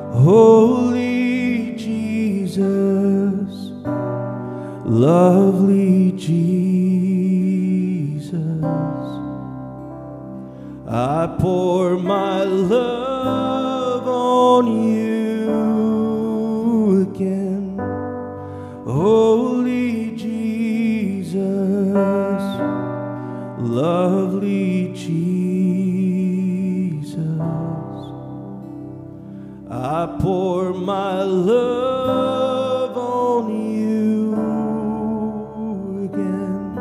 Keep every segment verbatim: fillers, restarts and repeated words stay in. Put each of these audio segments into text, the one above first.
Holy Jesus, lovely Jesus, I pour my love on you again. Holy Jesus, lovely Jesus, I pour my love on you again.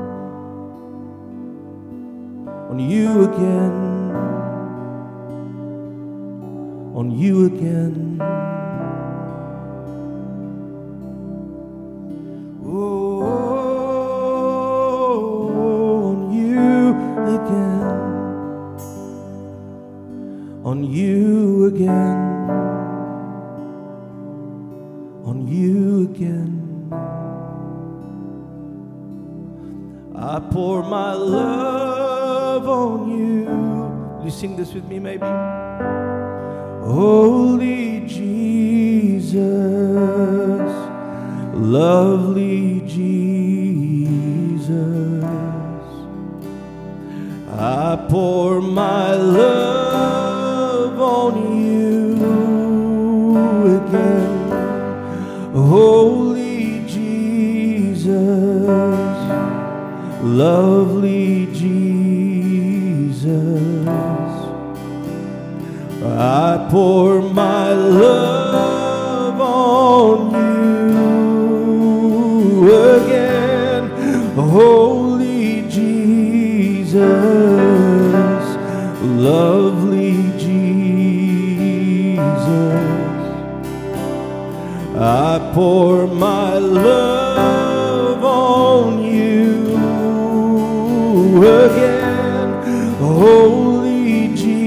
On you again. On you again. Oh, on you again. On you again. On you again. I pour my love on you. Will you sing this with me maybe? Holy Jesus, lovely Jesus, I pour my love on you again. Holy Jesus, lovely Jesus, I pour my love on you again. Holy Jesus, lovely Jesus, I pour my love on you again. Holy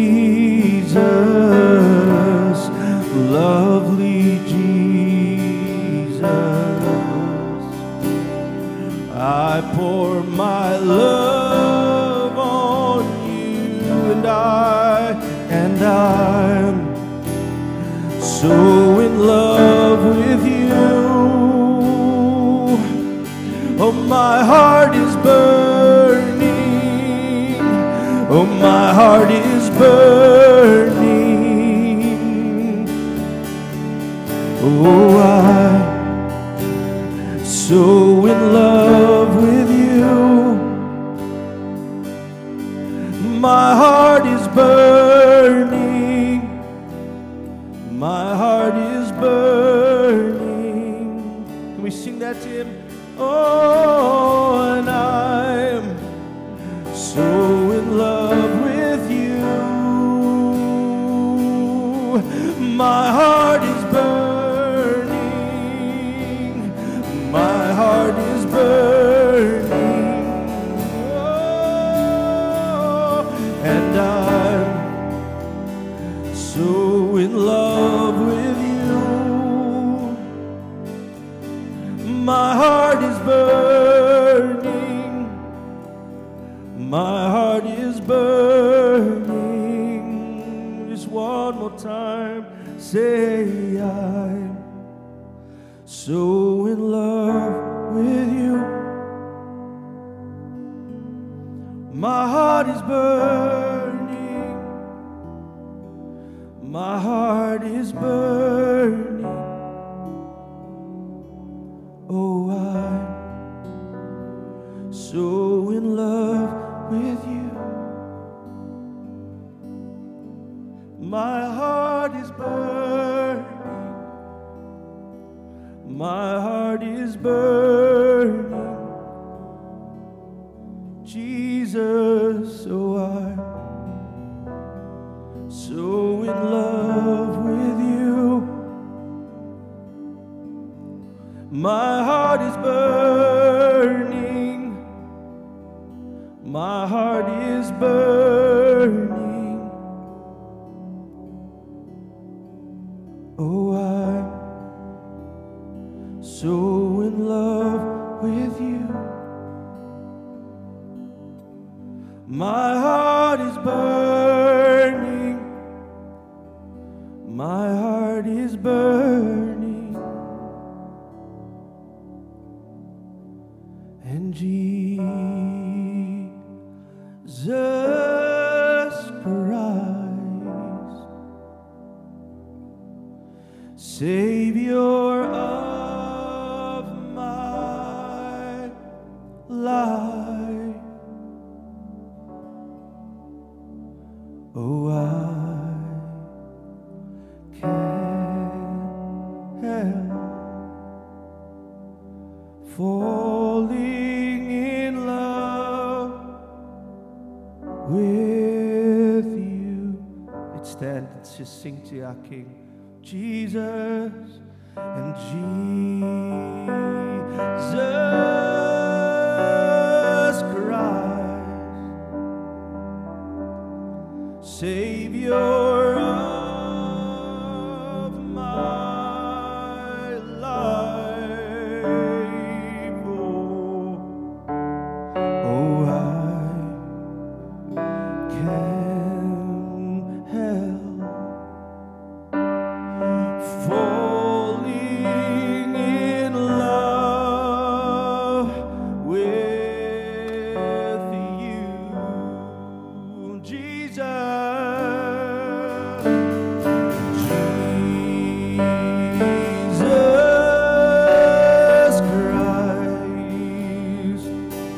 Jesus, lovely Jesus, I pour my love on you, and I, and I'm so in love with you. Oh, my heart is burning. Oh, my heart is burning. Oh, I'm so in love with you. My heart is burning. My heart is burning. Can we sing that to him? Oh, and I'm so in love with you. My heart is burning. My heart is burning. Oh, and I'm so in love with you. My heart is burning. My heart is burning. Just one more time. Say, I'm so in love with you. My heart is burning. My heart is burning. Oh, I'm so in love with you. My heart is burning. My heart is burning. Jesus, oh, I'm so in love with you. My heart is burning. My heart is burning. Oh, I'm so in love with you. My heart is burning. My heart heart is burning, and Jesus Christ, Savior of my life. Oh, I can't help falling in love with you. Let's stand, let's just sing to our King. Jesus and Jesus Christ, Savior of my life. Oh, oh, I can't help falling in love with you, Jesus, Jesus Christ,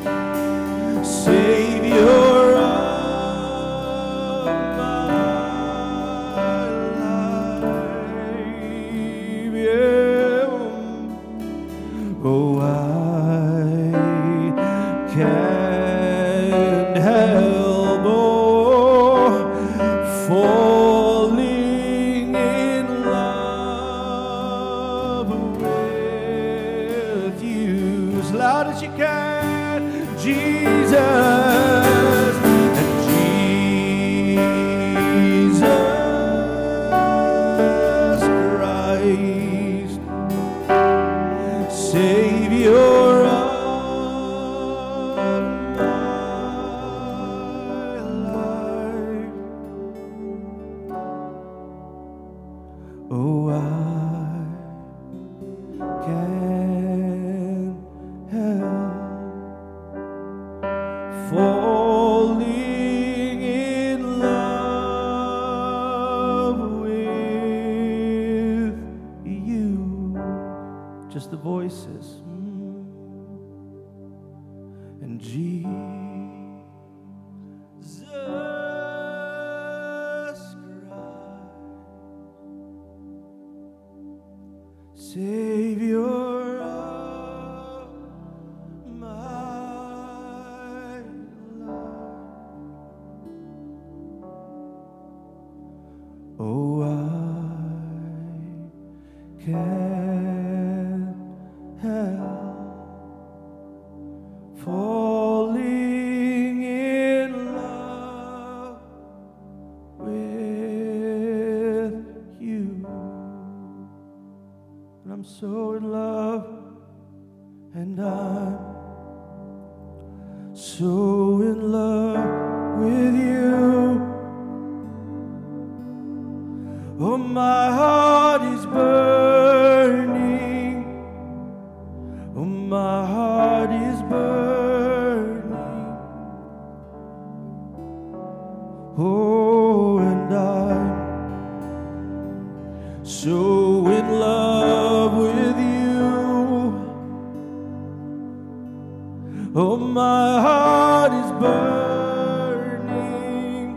Savior of my life. Yeah. Oh, I can't help oh, falling in love with you. As loud as you can, Jesus and Jesus Christ, Savior of my life. Oh, I can't help falling in love with you. Just the voices. And Jesus Christ, Savior of my life. Oh, I can't help falling in love with you. And I'm so in love, and I'm so in love with you. Oh, my heart is burning. Oh, my heart is burning. Oh, and I'm so in love with you. Oh, my heart is burning.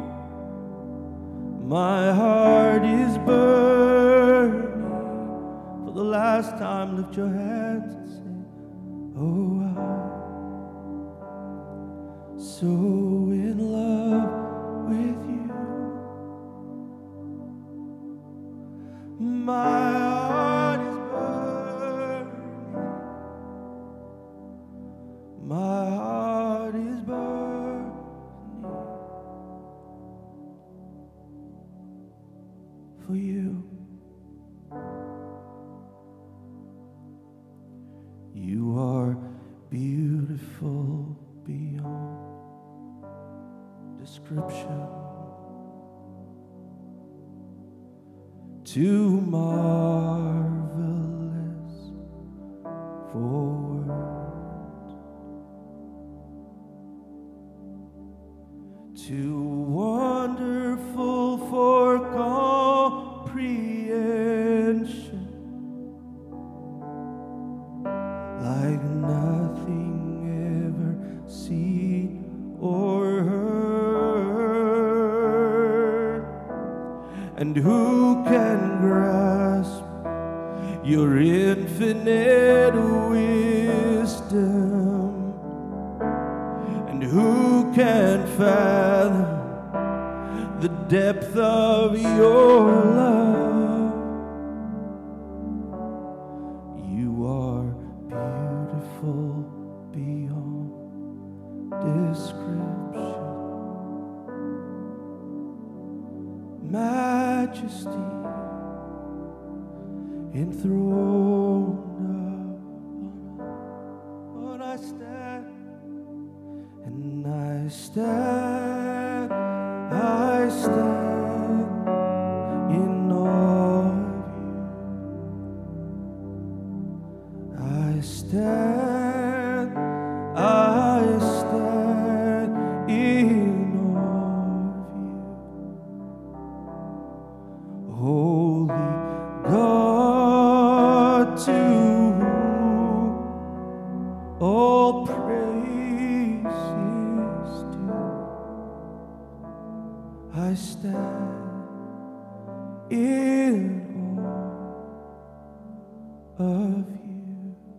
My heart is burning. For the last time, lift your hands and say, oh, I'm so in love with you. My heart is burning. My heart is burning for you. You are beautiful beyond description. too marvelous for words, too wonderful for comprehension, like nothing ever seen or heard. And who can grasp your infinite wisdom? And who can fathom the depth of your love? You are beautiful beyond description, majesty enthroned upon. I stand, and I stand, I stand in awe of you. I stand, I stand in awe of you. Holy God, to whom all praise is due, I stand in awe of you.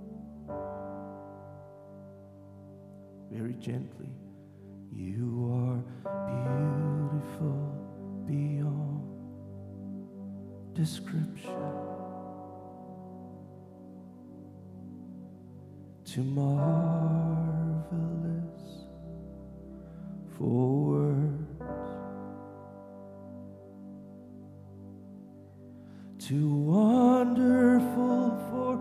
Very gently, you are beautiful beyond description, too marvelous for words, too wonderful for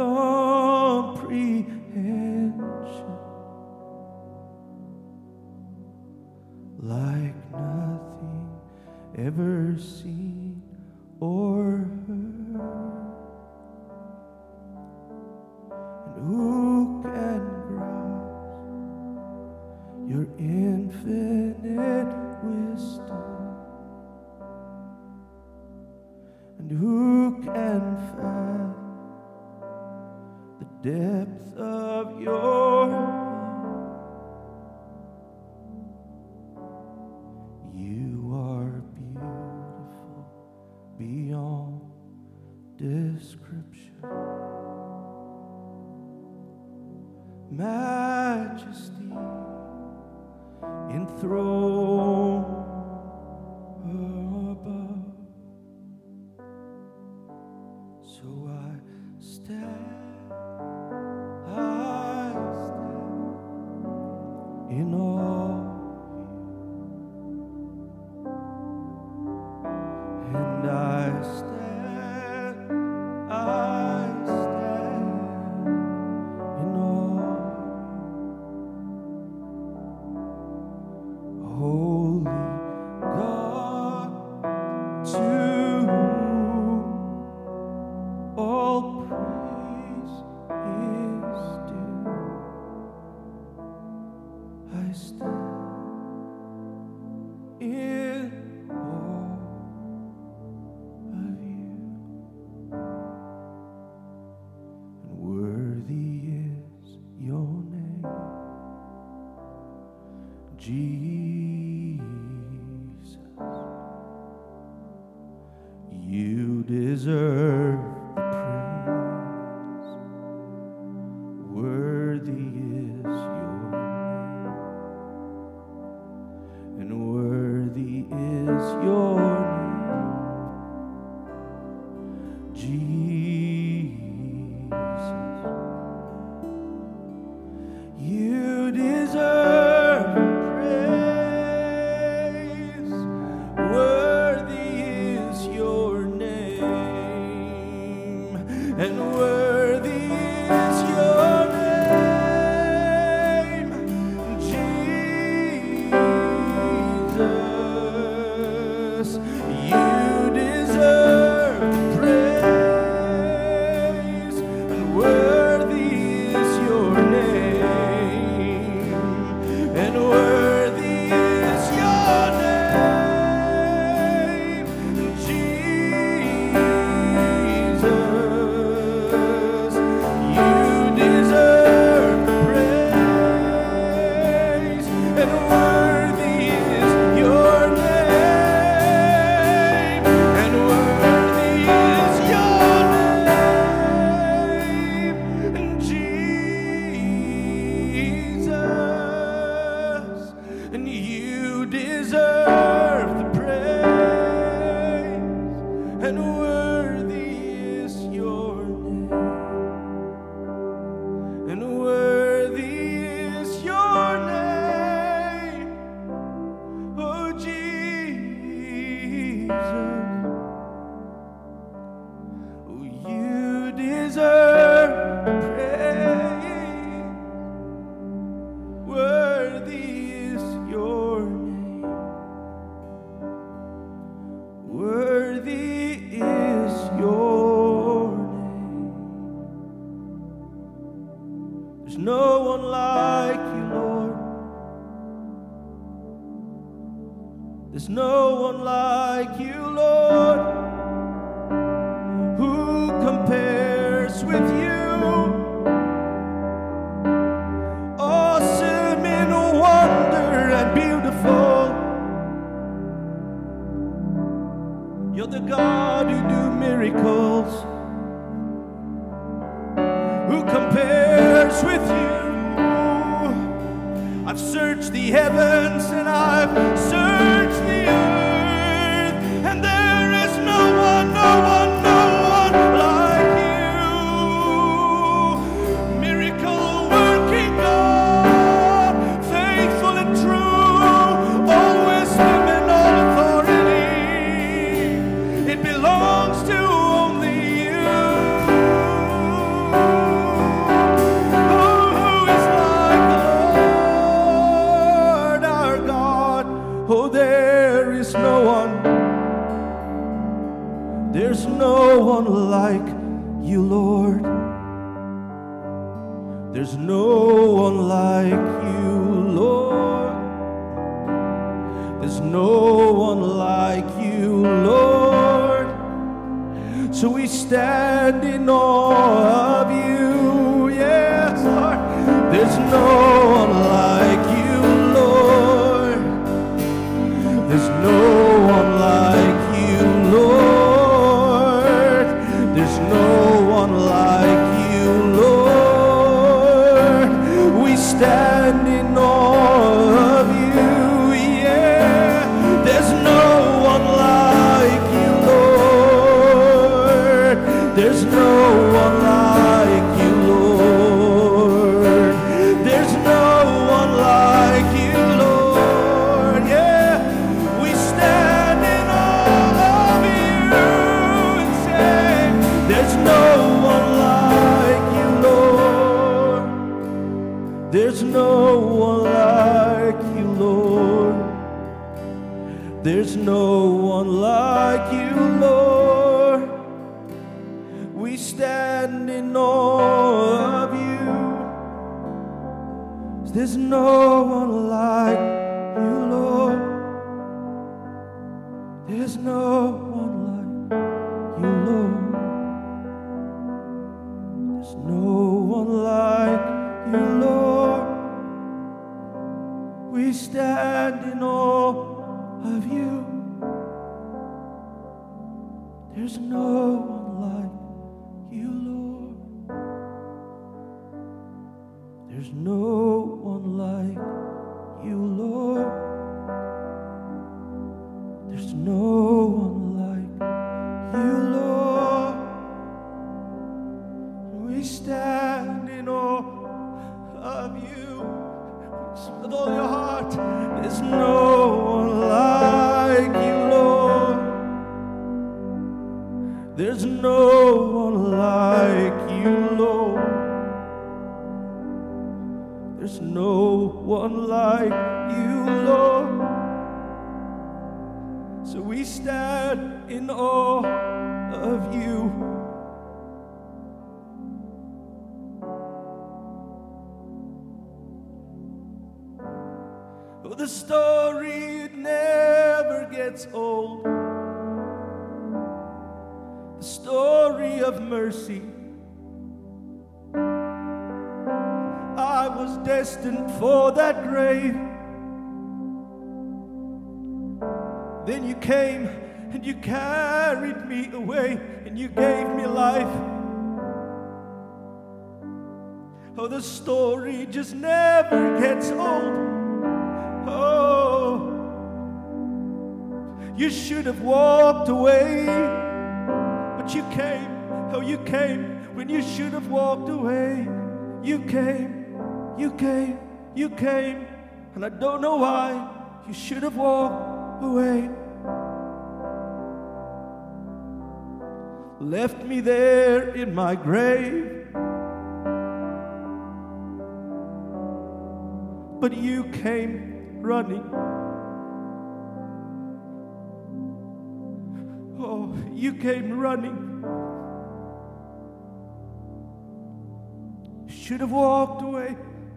comprehension, like nothing ever seen or heard. And who can grasp your infinite wisdom? And who can fathom the depth of your love? You are beautiful beyond description, majesty enthroned above. So I stand, I stand in awe of you, and I stand, I stand in awe of you. Holy God, to whom all praise is due, I stand in awe of you. And worthy is your name, Jesus. You deserve the praise. Worthy is your name, and worthy is your name, Jesus. You deserve the praise. Worthy is your name, and worthy is your name, Jesus. You deserve deserve praise. Worthy is your name. Worthy is your name. There's no one like you, Lord. There's no one like you, Lord. Who compares with you? Awesome in wonder and beautiful. You're the God who do miracles. Who compares with you? I've searched the heavens and I've searched the earth, and there is no one, no one, no one like you. Miracle working God, faithful and true, all wisdom and all authority, it belongs to only you. Oh, there is no one, there's no one like you, Lord. There's no one like you, Lord. There's no one like you, Lord. So we stand in awe of you, yes, Lord. There's no one like you, Lord. There's no one like you, Lord. There's no one like you, Lord. We stand in awe of you, yeah. There's no one like you, Lord. There's no one like you, Lord. There's no one like you, Lord, yeah. We stand in awe of you and say, there's no one like you, Lord. There's no one like you, Lord. There's no one like you, Lord. We stand in awe of you. There's no one like you, Lord. There's no one like you, Lord. There's no one like you, Lord. We stand in awe of you. There's no one like you, Lord. There's no one like you, Lord. There's no one like you, Lord. We stand in awe of you. With all your heart, there's no one like you, Lord. There's no one like you, Lord. There's no one like you, Lord. So we stand in awe of you. Oh, the story, it never gets old. The story of mercy. I was destined for that grave. Then you came and you carried me away and you gave me life. Oh, the story just never gets old. Oh, you should have walked away, but you came. Oh, you came when you should have walked away. You came, you came, you came, and I don't know why you should have walked away. left me there in my grave. But you came running. Oh, you came running. Should have walked away.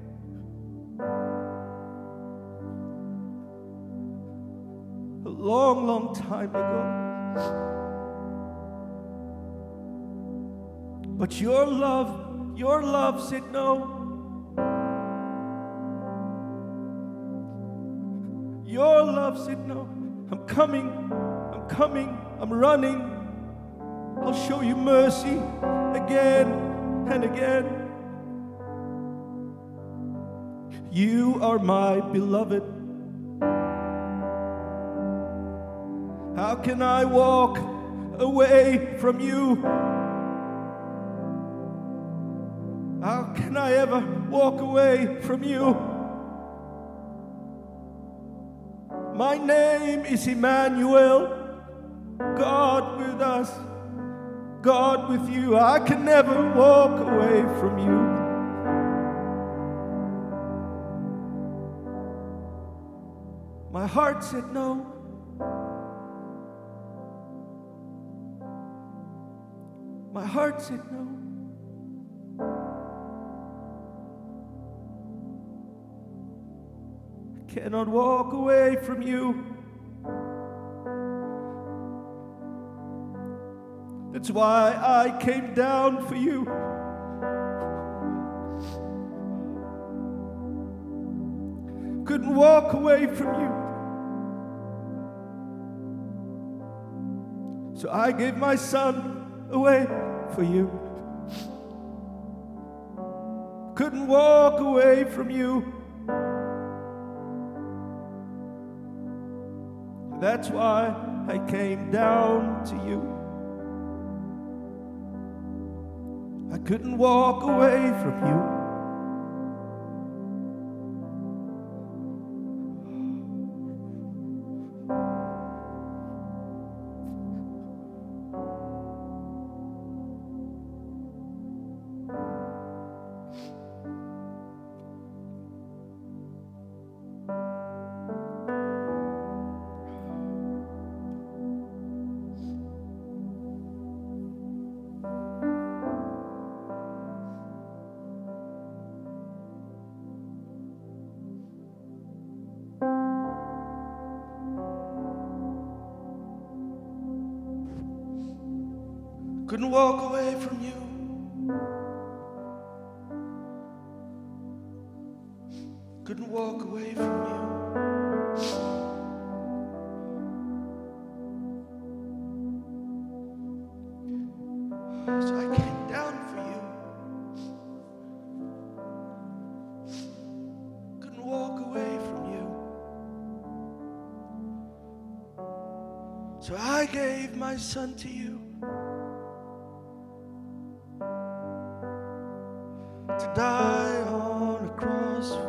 A long, long time ago. But your love, your love said no. Your love said no. I'm coming, I'm coming, I'm running. I'll show you mercy again and again. You are my beloved. How can I walk away from you? How can I ever walk away from you? My name is Emmanuel, God with us, God with you. I can never walk away from you. My heart said no. My heart said no. I cannot walk away from you. That's why I came down for you. Couldn't walk away from you. So I gave my son away for you. Couldn't walk away from you. That's why I came down to you. I couldn't walk away from you. Couldn't walk away from you. Couldn't walk away from you. So I came down for you. Couldn't walk away from you. So I gave my son to you. To die on a cross for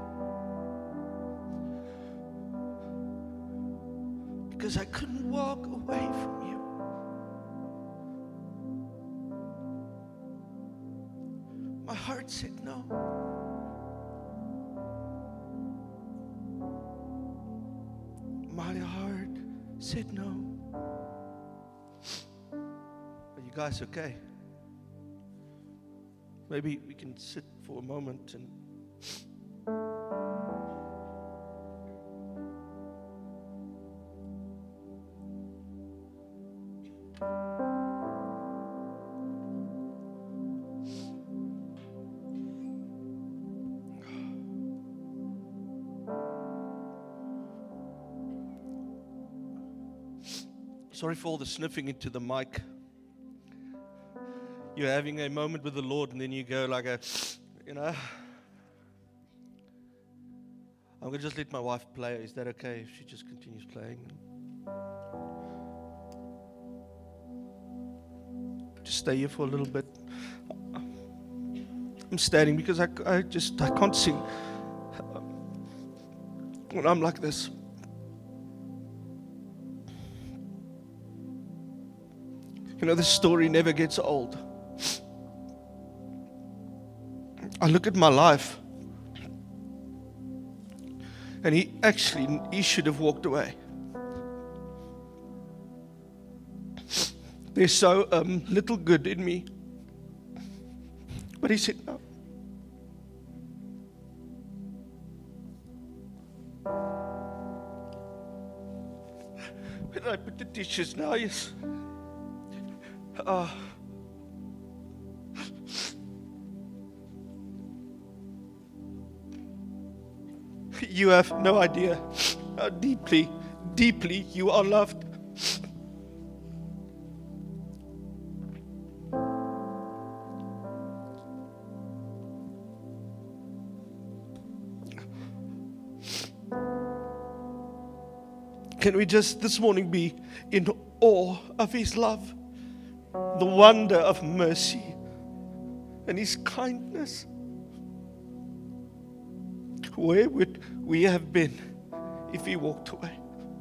you, because I couldn't walk away from you. My heart said no. My heart said no. Are you guys okay? Maybe we can sit for a moment and sorry for all the sniffing into the mic. You're having a moment with the Lord and then you go like a, you know. I'm going to just let my wife play. Is that okay if she just continues playing? Just stay here for a little bit. I'm standing because I, I just, I can't sing when I'm like this. You know, this story never gets old. I look at my life, and he actually, he should have walked away. There's so um, little good in me. But he said, no. When I put the dishes now, yes. Uh, you have no idea how deeply, deeply you are loved. Can we just this morning be in awe of His love, the wonder of mercy and His kindness? Where would we have been if He walked away?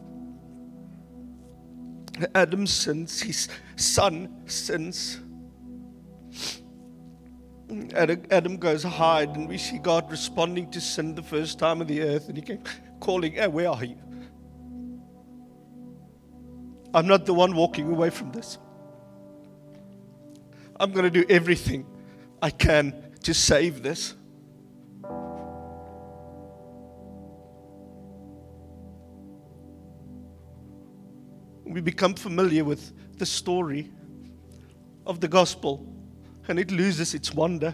Adam sins, his son sins. Adam goes hide, and we see God responding to sin the first time on the earth, and He came calling, hey, where are you? I'm not the one walking away from this. I'm going to do everything I can to save this. We become familiar with the story of the gospel, and it loses its wonder.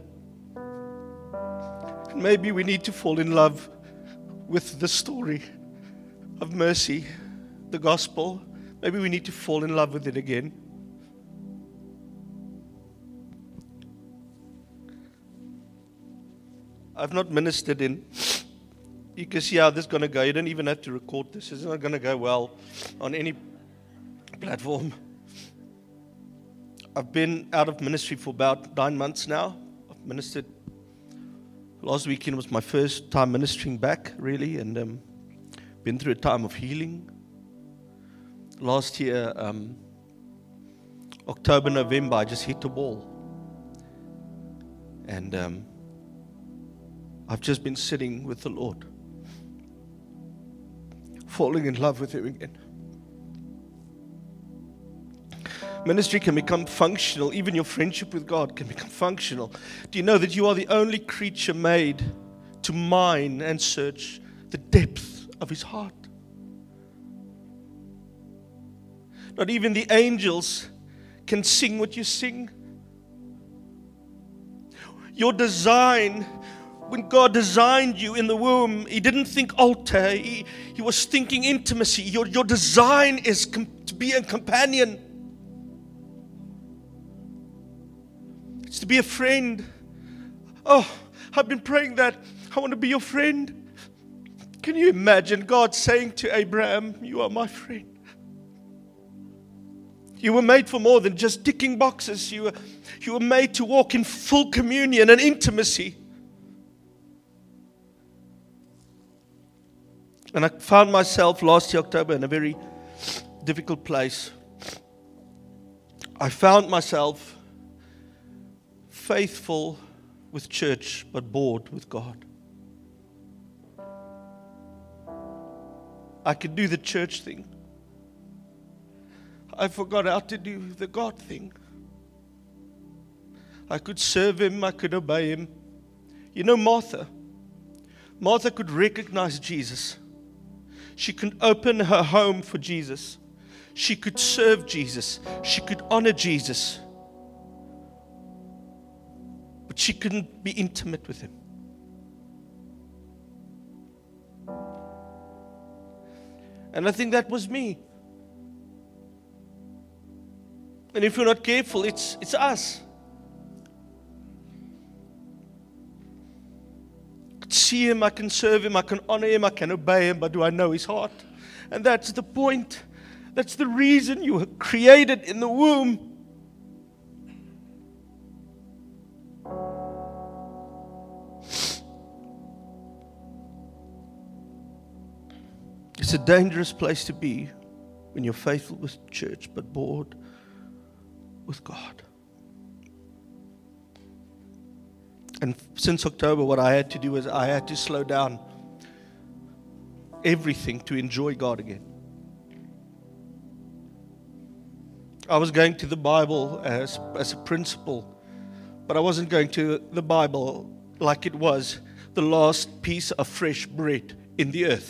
And maybe we need to fall in love with the story of mercy, the gospel. Maybe we need to fall in love with it again. I've not ministered in. You can see how this is going to go. You don't even have to record this. It's not going to go well on any platform. I've been out of ministry for about nine months now. I've ministered. Last weekend was my first time ministering back, really, and um, been through a time of healing. Last year, um, October, November, I just hit a wall. And um, I've just been sitting with the Lord, falling in love with Him again. Ministry can become functional. Even your friendship with God can become functional. Do you know that you are the only creature made to mine and search the depth of His heart? Not even the angels can sing what you sing. Your design, when God designed you in the womb, He didn't think altar. He, he was thinking intimacy. Your, your design is com- to be a companion. It's to be a friend. Oh, I've been praying that. I want to be your friend. Can you imagine God saying to Abraham, you are my friend? You were made for more than just ticking boxes. You were, you were made to walk in full communion and intimacy. And I found myself last year, October, in a very difficult place. I found myself faithful with church, but bored with God. I could do the church thing. I forgot how to do the God thing. I could serve Him, I could obey Him. You know Martha? Martha could recognize Jesus. She could open her home for Jesus. She could serve Jesus. She could honor Jesus. But she couldn't be intimate with Him. And I think that was me. And if we're not careful, it's it's us. I can see Him, I can serve Him, I can honor Him, I can obey Him, but do I know His heart? And that's the point. That's the reason you were created in the womb. It's a dangerous place to be when you're faithful with church, but bored with God. And since October, what I had to do is I had to slow down everything to enjoy God again. I was going to the Bible as, as a principle, but I wasn't going to the Bible like it was the last piece of fresh bread in the earth.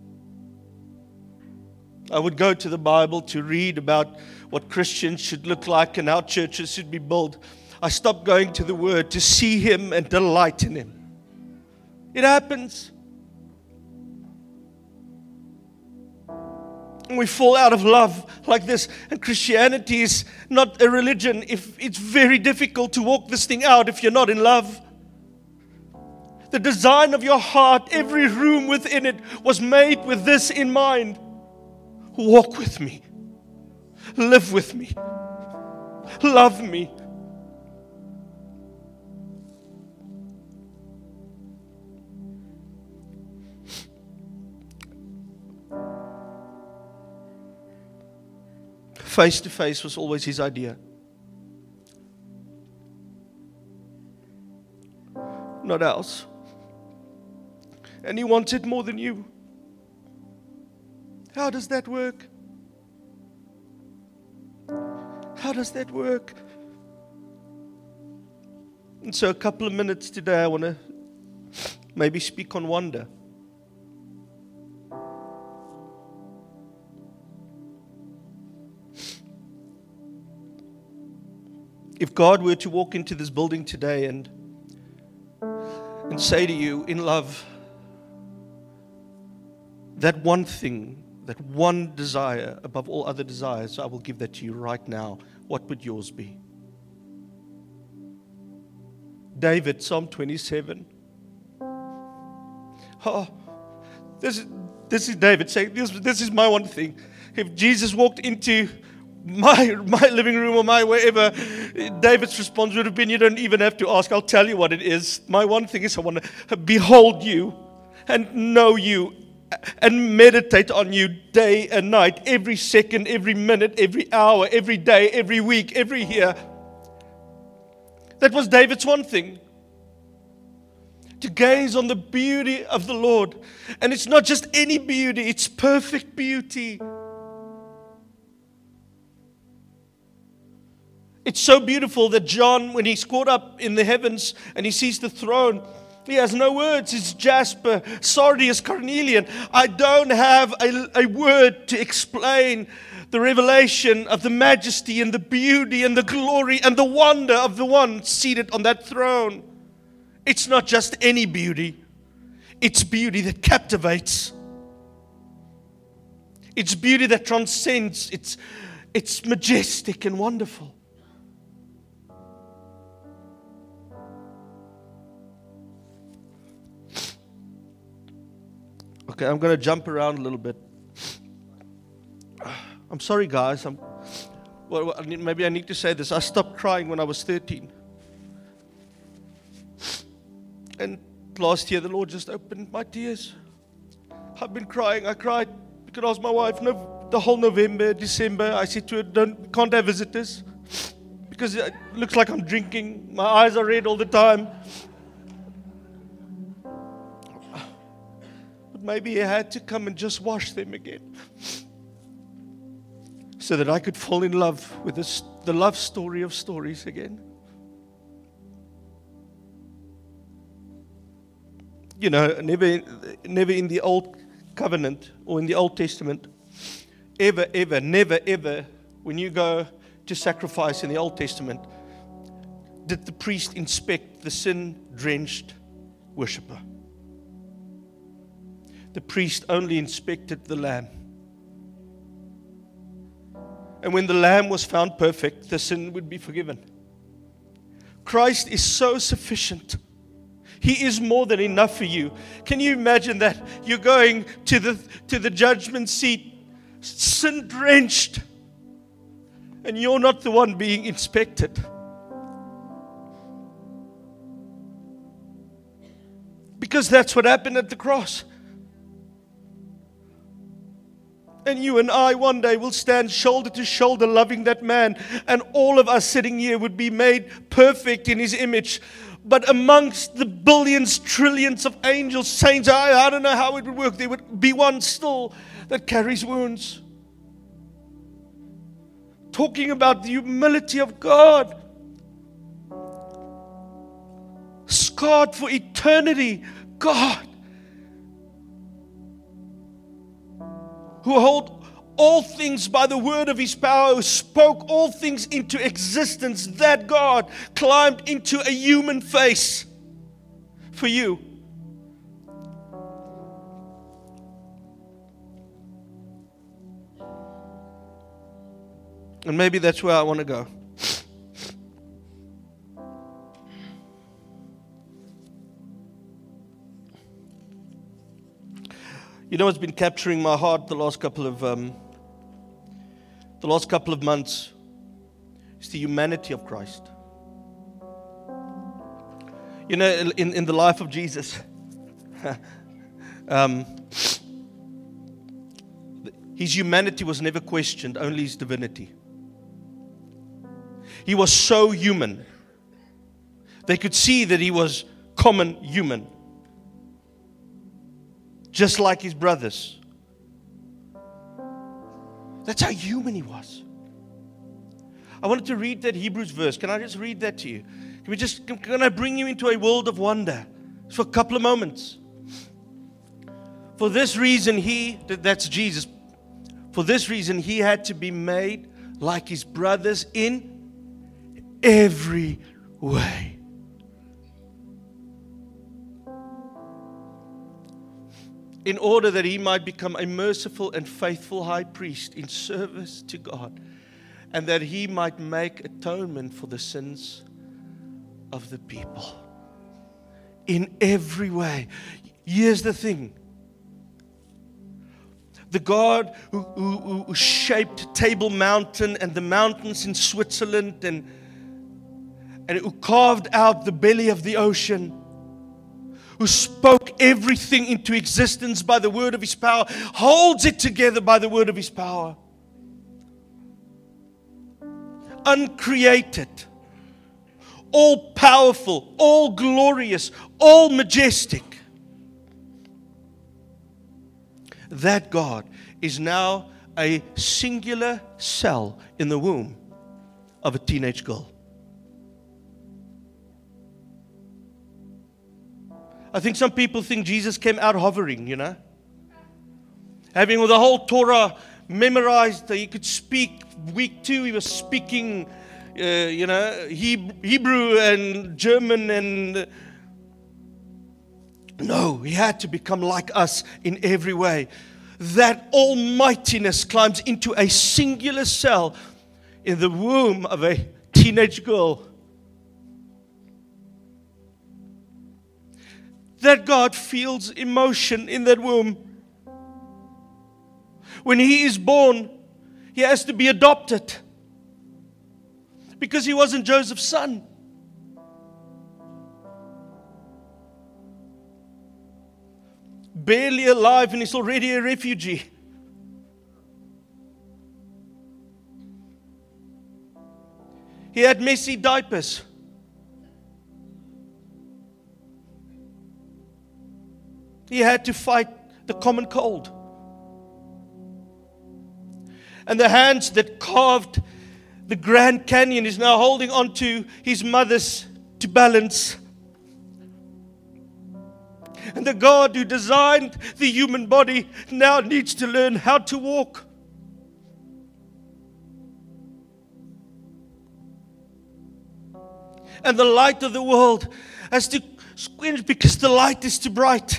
I would go to the Bible to read about what Christians should look like and how churches should be built. I stopped going to the Word to see Him and delight in Him. It happens. And we fall out of love like this. And Christianity is not a religion. If it's very difficult to walk this thing out if you're not in love. The design of your heart, every room within it was made with this in mind. Walk with me. Live with me. Love me. Face to face was always his idea. Not else. And he wants it more than you. How does that work? How does that work? And so a couple of minutes today, I want to maybe speak on wonder. If God were to walk into this building today and and say to you in love, that one thing, that one desire above all other desires, I will give that to you right now, what would yours be? David, Psalm twenty-seven. Oh, this is, this is David saying, this, this is my one thing. If Jesus walked into my my living room or my wherever, David's response would have been, you don't even have to ask, I'll tell you what it is. My one thing is I want to behold you and know you and meditate on you day and night, every second, every minute, every hour, every day, every week, every year. That was David's one thing. To gaze on the beauty of the Lord. And it's not just any beauty, it's perfect beauty. It's so beautiful that John, when he's caught up in the heavens and he sees the throne, he has no words. It's jasper, sardius, carnelian. I don't have a, a word to explain the revelation of the majesty and the beauty and the glory and the wonder of the one seated on that throne. It's not just any beauty. It's beauty that captivates. It's beauty that transcends. It's, it's majestic and wonderful. Okay, I'm going to jump around a little bit. I'm sorry, guys. I'm, well, maybe I need to say this. I stopped crying when I was thirteen. And last year, the Lord just opened my tears. I've been crying. I cried. You could ask my wife. No, the whole November, December, I said to her, Don't, can't have visitors. Because it looks like I'm drinking. My eyes are red all the time. Maybe I had to come and just wash them again so that I could fall in love with this, the love story of stories again. You know, never, never in the Old Covenant or in the Old Testament, ever, ever, never, ever, when you go to sacrifice in the Old Testament, did the priest inspect the sin-drenched worshiper. The priest only inspected the lamb. And when the lamb was found perfect, the sin would be forgiven. Christ is so sufficient. He is more than enough for you. Can you imagine that? You're going to the, to the judgment seat, sin-drenched, and you're not the one being inspected. Because that's what happened at the cross. And you and I one day will stand shoulder to shoulder loving that man. And all of us sitting here would be made perfect in his image. But amongst the billions, trillions of angels, saints, I, I don't know how it would work. There would be one still that carries wounds. Talking about the humility of God. Scarred for eternity. God. Who hold all things by the word of His power, who spoke all things into existence. That God climbed into a human face for you. And maybe that's where I want to go. You know what's been capturing my heart the last couple of um, the last couple of months is the humanity of Christ. You know, in, in the life of Jesus, um, His humanity was never questioned, only His divinity. He was so human. They could see that He was common human. Just like His brothers. That's how human He was. I wanted to read that Hebrews verse. Can I just read that to you? Can we just, can I bring you into a world of wonder? For a couple of moments. For this reason He, that's Jesus. For this reason He had to be made like His brothers in every way. In order that He might become a merciful and faithful high priest in service to God, and that He might make atonement for the sins of the people. In every way. Here's the thing. The God who, who, who shaped Table Mountain and the mountains in Switzerland, and, and who carved out the belly of the ocean, who spoke everything into existence by the word of His power, holds it together by the word of His power. Uncreated, all powerful, all glorious, all majestic. That God is now a singular cell in the womb of a teenage girl. I think some people think Jesus came out hovering, you know. Having the whole Torah memorized, he could speak. Week two, he was speaking, uh, you know, Hebrew and German. And uh, no, he had to become like us in every way. That almightiness climbs into a singular cell in the womb of a teenage girl. That God feels emotion in that womb. When He is born, He has to be adopted. Because He wasn't Joseph's son. Barely alive and he's already a refugee. He had messy diapers. He had to fight the common cold. And the hands that carved the Grand Canyon is now holding on to his mother's to balance. And the God who designed the human body now needs to learn how to walk. And the light of the world has to squinch because the light is too bright.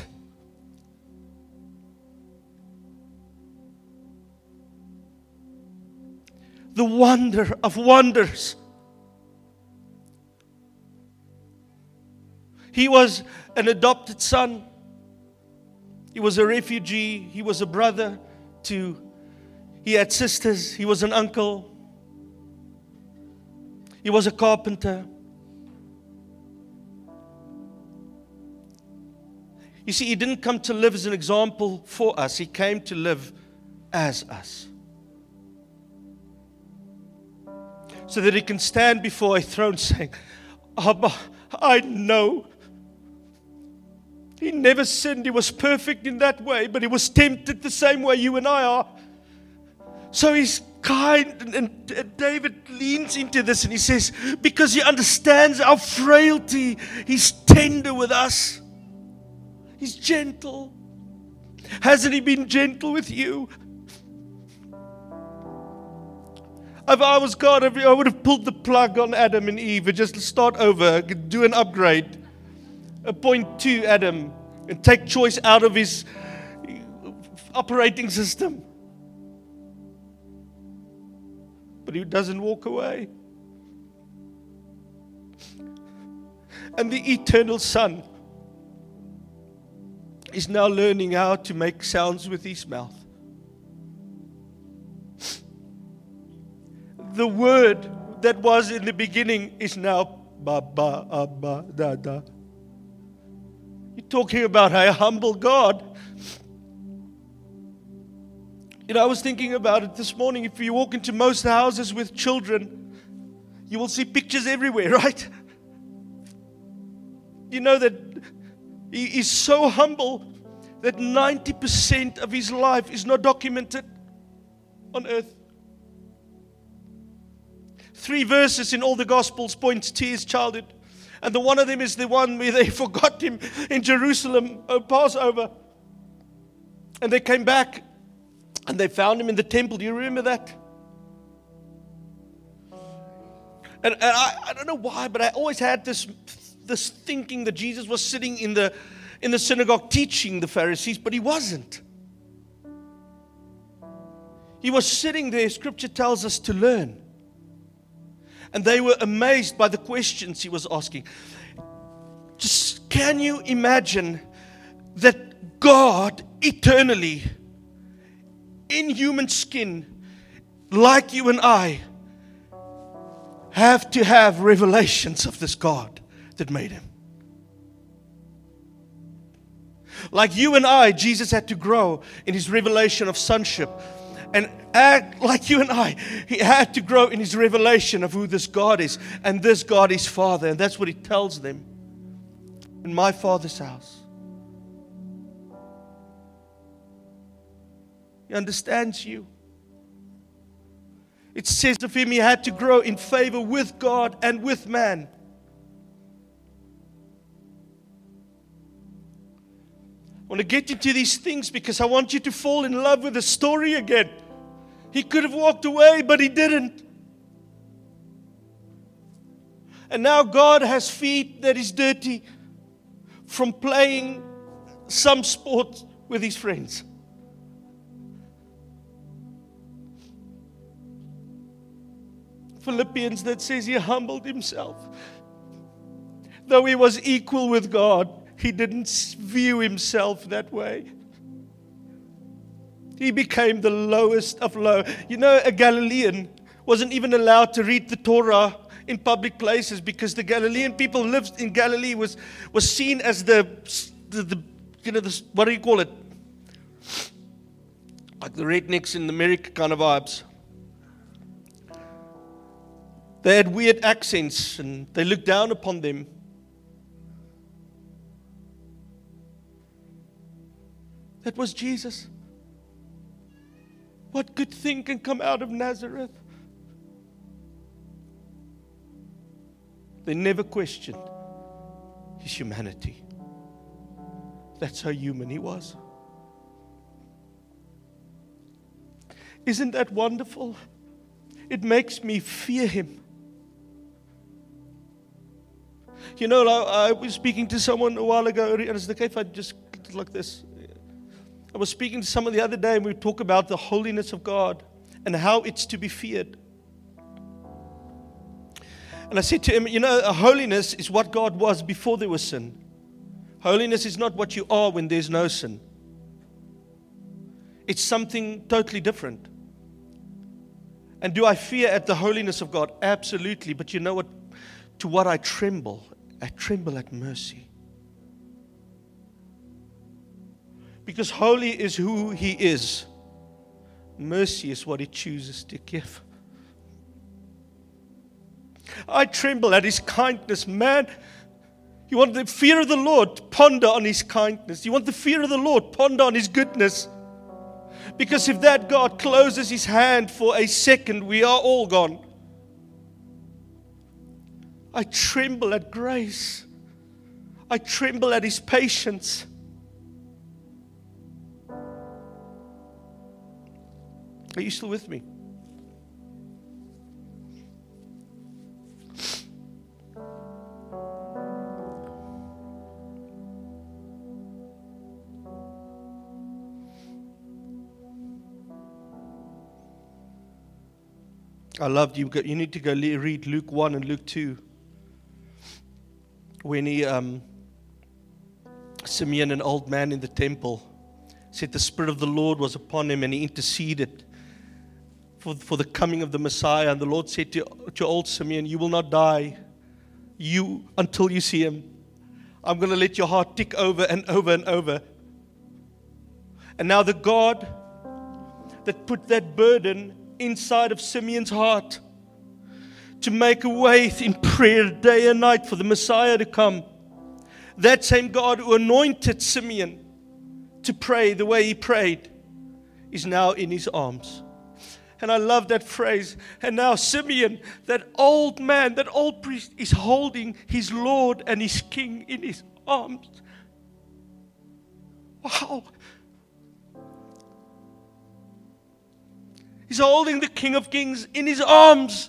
The wonder of wonders. He was an adopted son. He was a refugee. He was a brother to, he had sisters. He was an uncle. He was a carpenter. You see, he didn't come to live as an example for us. He came to live as us. So that he can stand before a throne saying, Abba, I know. He never sinned. He was perfect in that way, but he was tempted the same way you and I are. So he's kind, and, and David leans into this and he says, because he understands our frailty, he's tender with us. He's gentle. Hasn't he been gentle with you? If I was God, I would have pulled the plug on Adam and Eve and just start over, do an upgrade. Appoint two Adam and take choice out of his operating system. But he doesn't walk away. And the eternal Son is now learning how to make sounds with his mouth. The word that was in the beginning is now ba ba abba da da. You're talking about a humble God. You know, I was thinking about it this morning. If you walk into most houses with children, you will see pictures everywhere, right? You know that he is so humble that ninety percent of his life is not documented on earth. Three verses in all the Gospels points to his childhood. And the one of them is the one where they forgot him in Jerusalem on Passover. And they came back and they found him in the temple. Do you remember that? And, and I, I don't know why, but I always had this, this thinking that Jesus was sitting in the, in the synagogue teaching the Pharisees, but he wasn't. He was sitting there, Scripture tells us, to learn. And they were amazed by the questions he was asking. Just can you imagine that God eternally, in human skin, like you and I, have to have revelations of this God that made him? Like you and I, Jesus had to grow in his revelation of sonship. And act like you and I, he had to grow in his revelation of who this God is. And this God is Father. And that's what he tells them. In my Father's house. He understands you. It says of him he had to grow in favor with God and with man. I want to get into these things because I want you to fall in love with the story again. He could have walked away, but he didn't. And now God has feet that is dirty from playing some sport with his friends. Philippians that says he humbled himself. Though he was equal with God, he didn't view himself that way. He became the lowest of low. You know, a Galilean wasn't even allowed to read the Torah in public places because the Galilean people who lived in Galilee was, was seen as the, the, the you know, the, what do you call it? Like the rednecks in America kind of vibes. They had weird accents and they looked down upon them. That was Jesus. What good thing can come out of Nazareth? They never questioned his humanity. That's how human he was. Isn't that wonderful? It makes me fear him. You know, I, I was speaking to someone a while ago, and it's okay if I just like this. I was speaking to someone the other day, and we talk about the holiness of God and how it's to be feared. And I said to him, you know, holiness is what God was before there was sin. Holiness is not what you are when there's no sin. It's something totally different. And do I fear at the holiness of God? Absolutely. But you know what? To what I tremble, I tremble at mercy. Because holy is who he is. Mercy is what He chooses to give. I tremble at His kindness, man. You want the fear of the Lord, ponder on His kindness. You want the fear of the Lord, ponder on His goodness. Because if that God closes His hand for a second, we are all gone. I tremble at grace. I tremble at His patience. Are you still with me? I loved you. You need to go read Luke one and Luke two. When he, um, Simeon, an old man in the temple, said the Spirit of the Lord was upon him and he interceded for, for the coming of the Messiah. And the Lord said to, to old Simeon, you will not die you until you see Him. I'm going to let your heart tick over and over and over. And now the God that put that burden inside of Simeon's heart to make a way in prayer day and night for the Messiah to come, that same God who anointed Simeon to pray the way he prayed is now in his arms. And I love that phrase. And now Simeon, that old man, that old priest, is holding his Lord and his King in his arms. Wow. He's holding the King of Kings in his arms.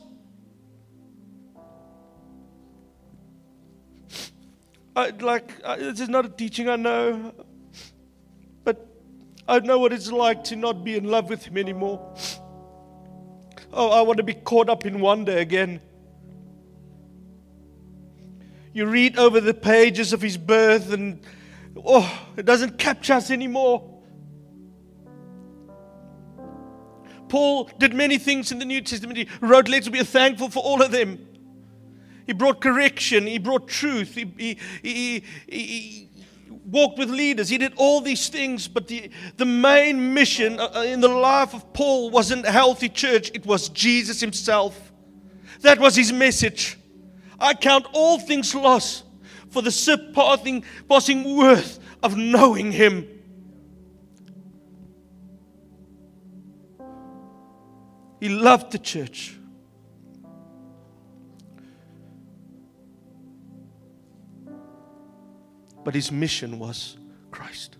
I, like, I, this is not a teaching, I know. But I know what it's like to not be in love with Him anymore. Oh, I want to be caught up in wonder again. You read over the pages of His birth and, oh, it doesn't capture us anymore. Paul did many things in the New Testament. He wrote letters. We are thankful for all of them. He brought correction. He brought truth. He, he, he, he, he walked with leaders. He did all these things. But the, the main mission in the life of Paul wasn't a healthy church. It was Jesus Himself. That was his message. I count all things lost for the surpassing passing worth of knowing Him. He loved the church. But his mission was Christ.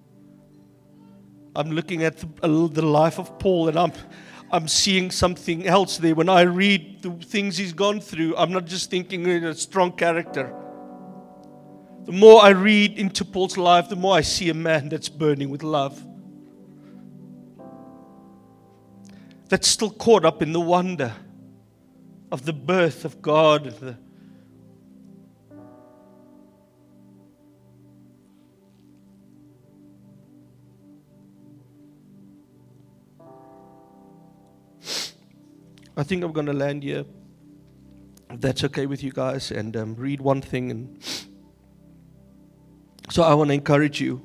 I'm looking at the, the life of Paul and I'm, I'm seeing something else there. When I read the things he's gone through, I'm not just thinking he's a strong character. The more I read into Paul's life, the more I see a man that's burning with love. That's still caught up in the wonder of the birth of God. The I think I'm going to land here, if that's okay with you guys, and um, read one thing. And so I want to encourage you.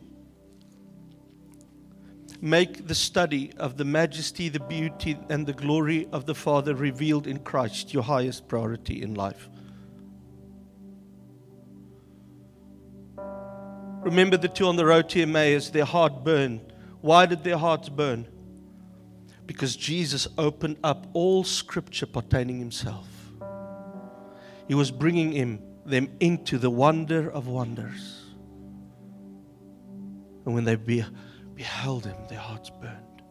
Make the study of the majesty, the beauty, and the glory of the Father revealed in Christ your highest priority in life. Remember the two on the road to Emmaus, their heart burned. Why did their hearts burn? Because Jesus opened up all Scripture pertaining Himself. He was bringing him, them into the wonder of wonders. And when they be, beheld Him, their hearts burned.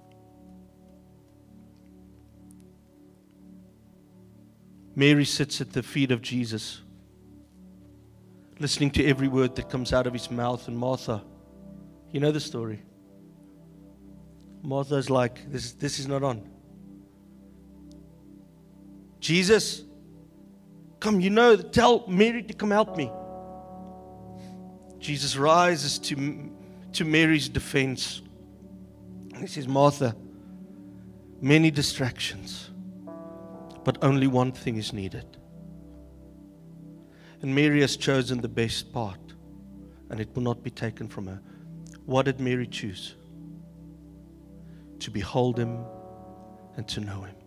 Mary sits at the feet of Jesus, listening to every word that comes out of His mouth. And Martha, you know the story. Martha's like, this, this is not on. Jesus, come, you know, tell Mary to come help me. Jesus rises to, to Mary's defense. And He says, Martha, many distractions, but only one thing is needed. And Mary has chosen the best part, and it will not be taken from her. What did Mary choose? To behold Him and to know Him.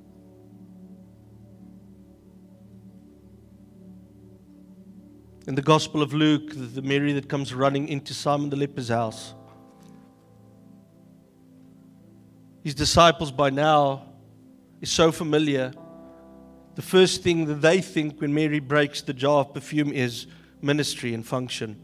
In the Gospel of Luke, the Mary that comes running into Simon the leper's house. His disciples by now is so familiar. The first thing that they think when Mary breaks the jar of perfume is ministry and function.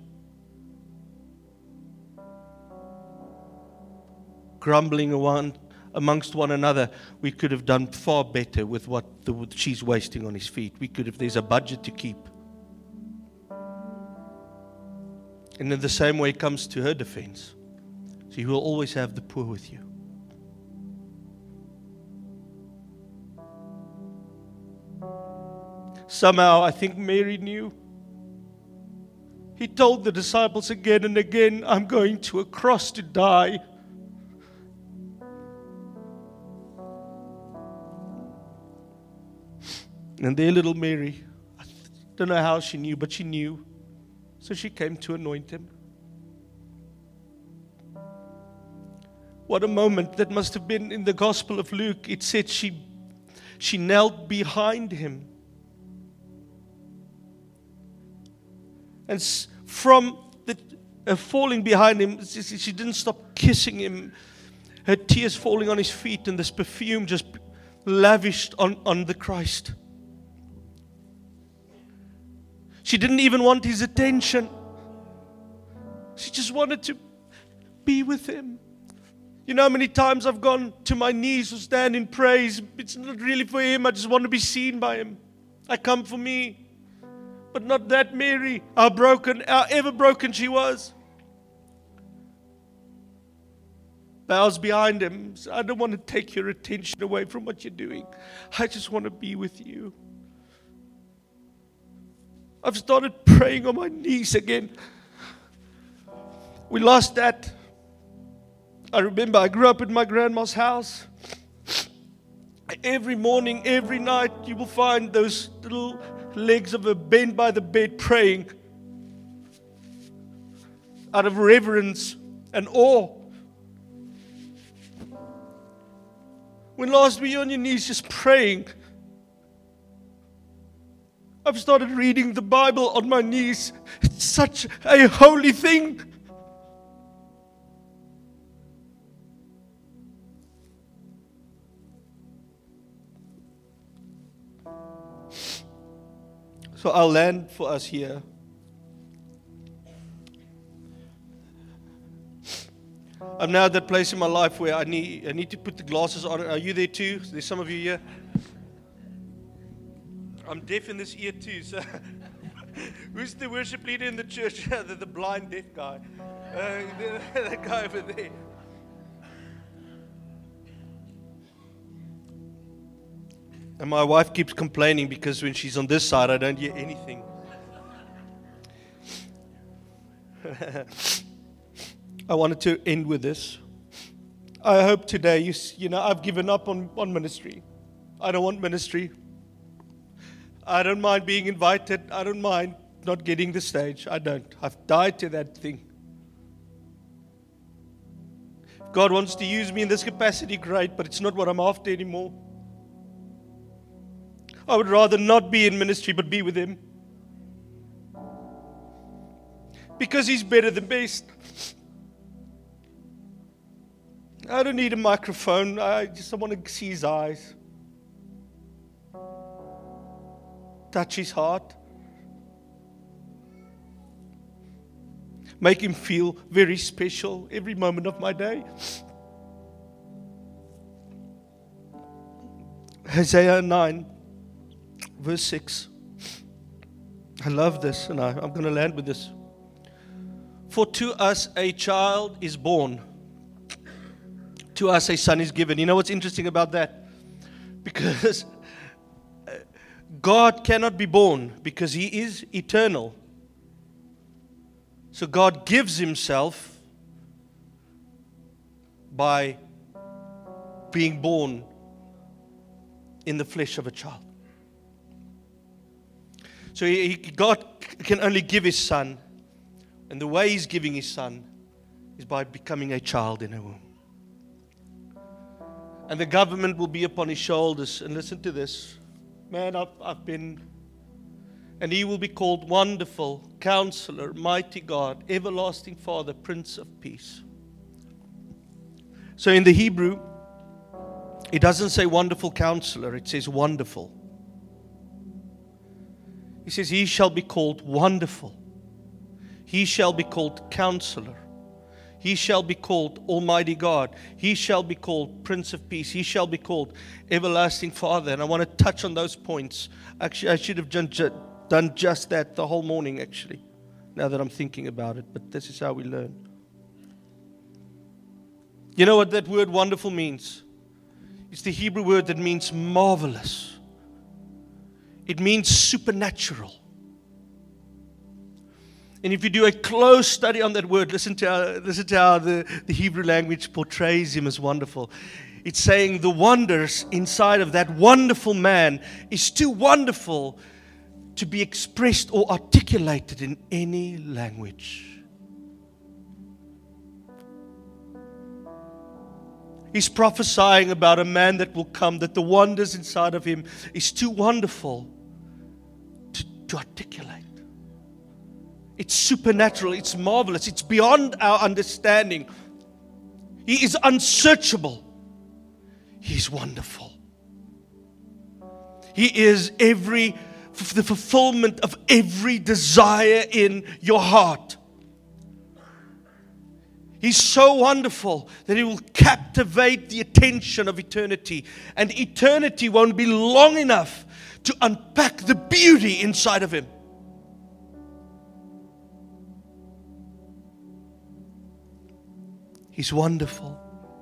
Grumbling one, amongst one another, we could have done far better with what the, she's wasting on His feet. We could, if there's a budget to keep. And in the same way it comes to her defense. So you will always have the poor with you. Somehow I think Mary knew. He told the disciples again and again, I'm going to a cross to die. And their little Mary, I don't know how she knew, but she knew. So she came to anoint Him. What a moment that must have been in the Gospel of Luke. It said she, she knelt behind Him. And from the uh, falling behind Him, she didn't stop kissing Him. Her tears falling on His feet and this perfume just lavished on, on the Christ. She didn't even want His attention. She just wanted to be with Him. You know how many times I've gone to my knees to stand in praise. It's not really for Him. I just want to be seen by Him. I come for me. But not that Mary, how broken, how ever broken she was. Bows behind Him. I don't want to take your attention away from what you're doing. I just want to be with you. I've started praying on my knees again. We lost that. I remember I grew up in my grandma's house. Every morning, every night, you will find those little legs of her bent by the bed praying out of reverence and awe. When last were you on your knees just praying? I've started reading the Bible on my knees. It's such a holy thing. So I'll land for us here. I'm now at that place in my life where I need I need to put the glasses on. Are you there too? There's some of you here. I'm deaf in this ear too. So, who's the worship leader in the church? the, the blind deaf guy. Uh, the, that guy over there. And my wife keeps complaining because when she's on this side, I don't hear anything. I wanted to end with this. I hope today, you, you know, I've given up on, on ministry. I don't want ministry. I don't mind being invited. I don't mind not getting the stage. I don't. I've died to that thing. If God wants to use me in this capacity, great, but it's not what I'm after anymore. I would rather not be in ministry, but be with Him. Because He's better than best. I don't need a microphone. I just want to see His eyes. Touch His heart. Make Him feel very special every moment of my day. Isaiah nine, verse six. I love this, and I, I'm going to land with this. For to us a child is born. To us a son is given. You know what's interesting about that? Because God cannot be born because He is eternal. So God gives Himself by being born in the flesh of a child. So he, he, God can only give His Son. And the way He's giving His Son is by becoming a child in her womb. And the government will be upon his shoulders. And listen to this. Man, I've, I've been... And he will be called Wonderful, Counselor, Mighty God, Everlasting Father, Prince of Peace. So in the Hebrew, it doesn't say Wonderful Counselor, it says Wonderful. He says, he shall be called Wonderful. He shall be called Counselor. He shall be called Almighty God. He shall be called Prince of Peace. He shall be called Everlasting Father. And I want to touch on those points. Actually, I should have done, done just that the whole morning, actually, now that I'm thinking about it. But this is how we learn. You know what that word wonderful means? It's the Hebrew word that means marvelous. It means supernatural. And if you do a close study on that word, listen to how, listen to how the, the Hebrew language portrays him as wonderful. It's saying the wonders inside of that wonderful man is too wonderful to be expressed or articulated in any language. He's prophesying about a man that will come, that the wonders inside of him is too wonderful to, to articulate. It's supernatural, it's marvelous, it's beyond our understanding. He is unsearchable. He's wonderful. He is every, the fulfillment of every desire in your heart. He's so wonderful that He will captivate the attention of eternity. And eternity won't be long enough to unpack the beauty inside of Him. He's wonderful.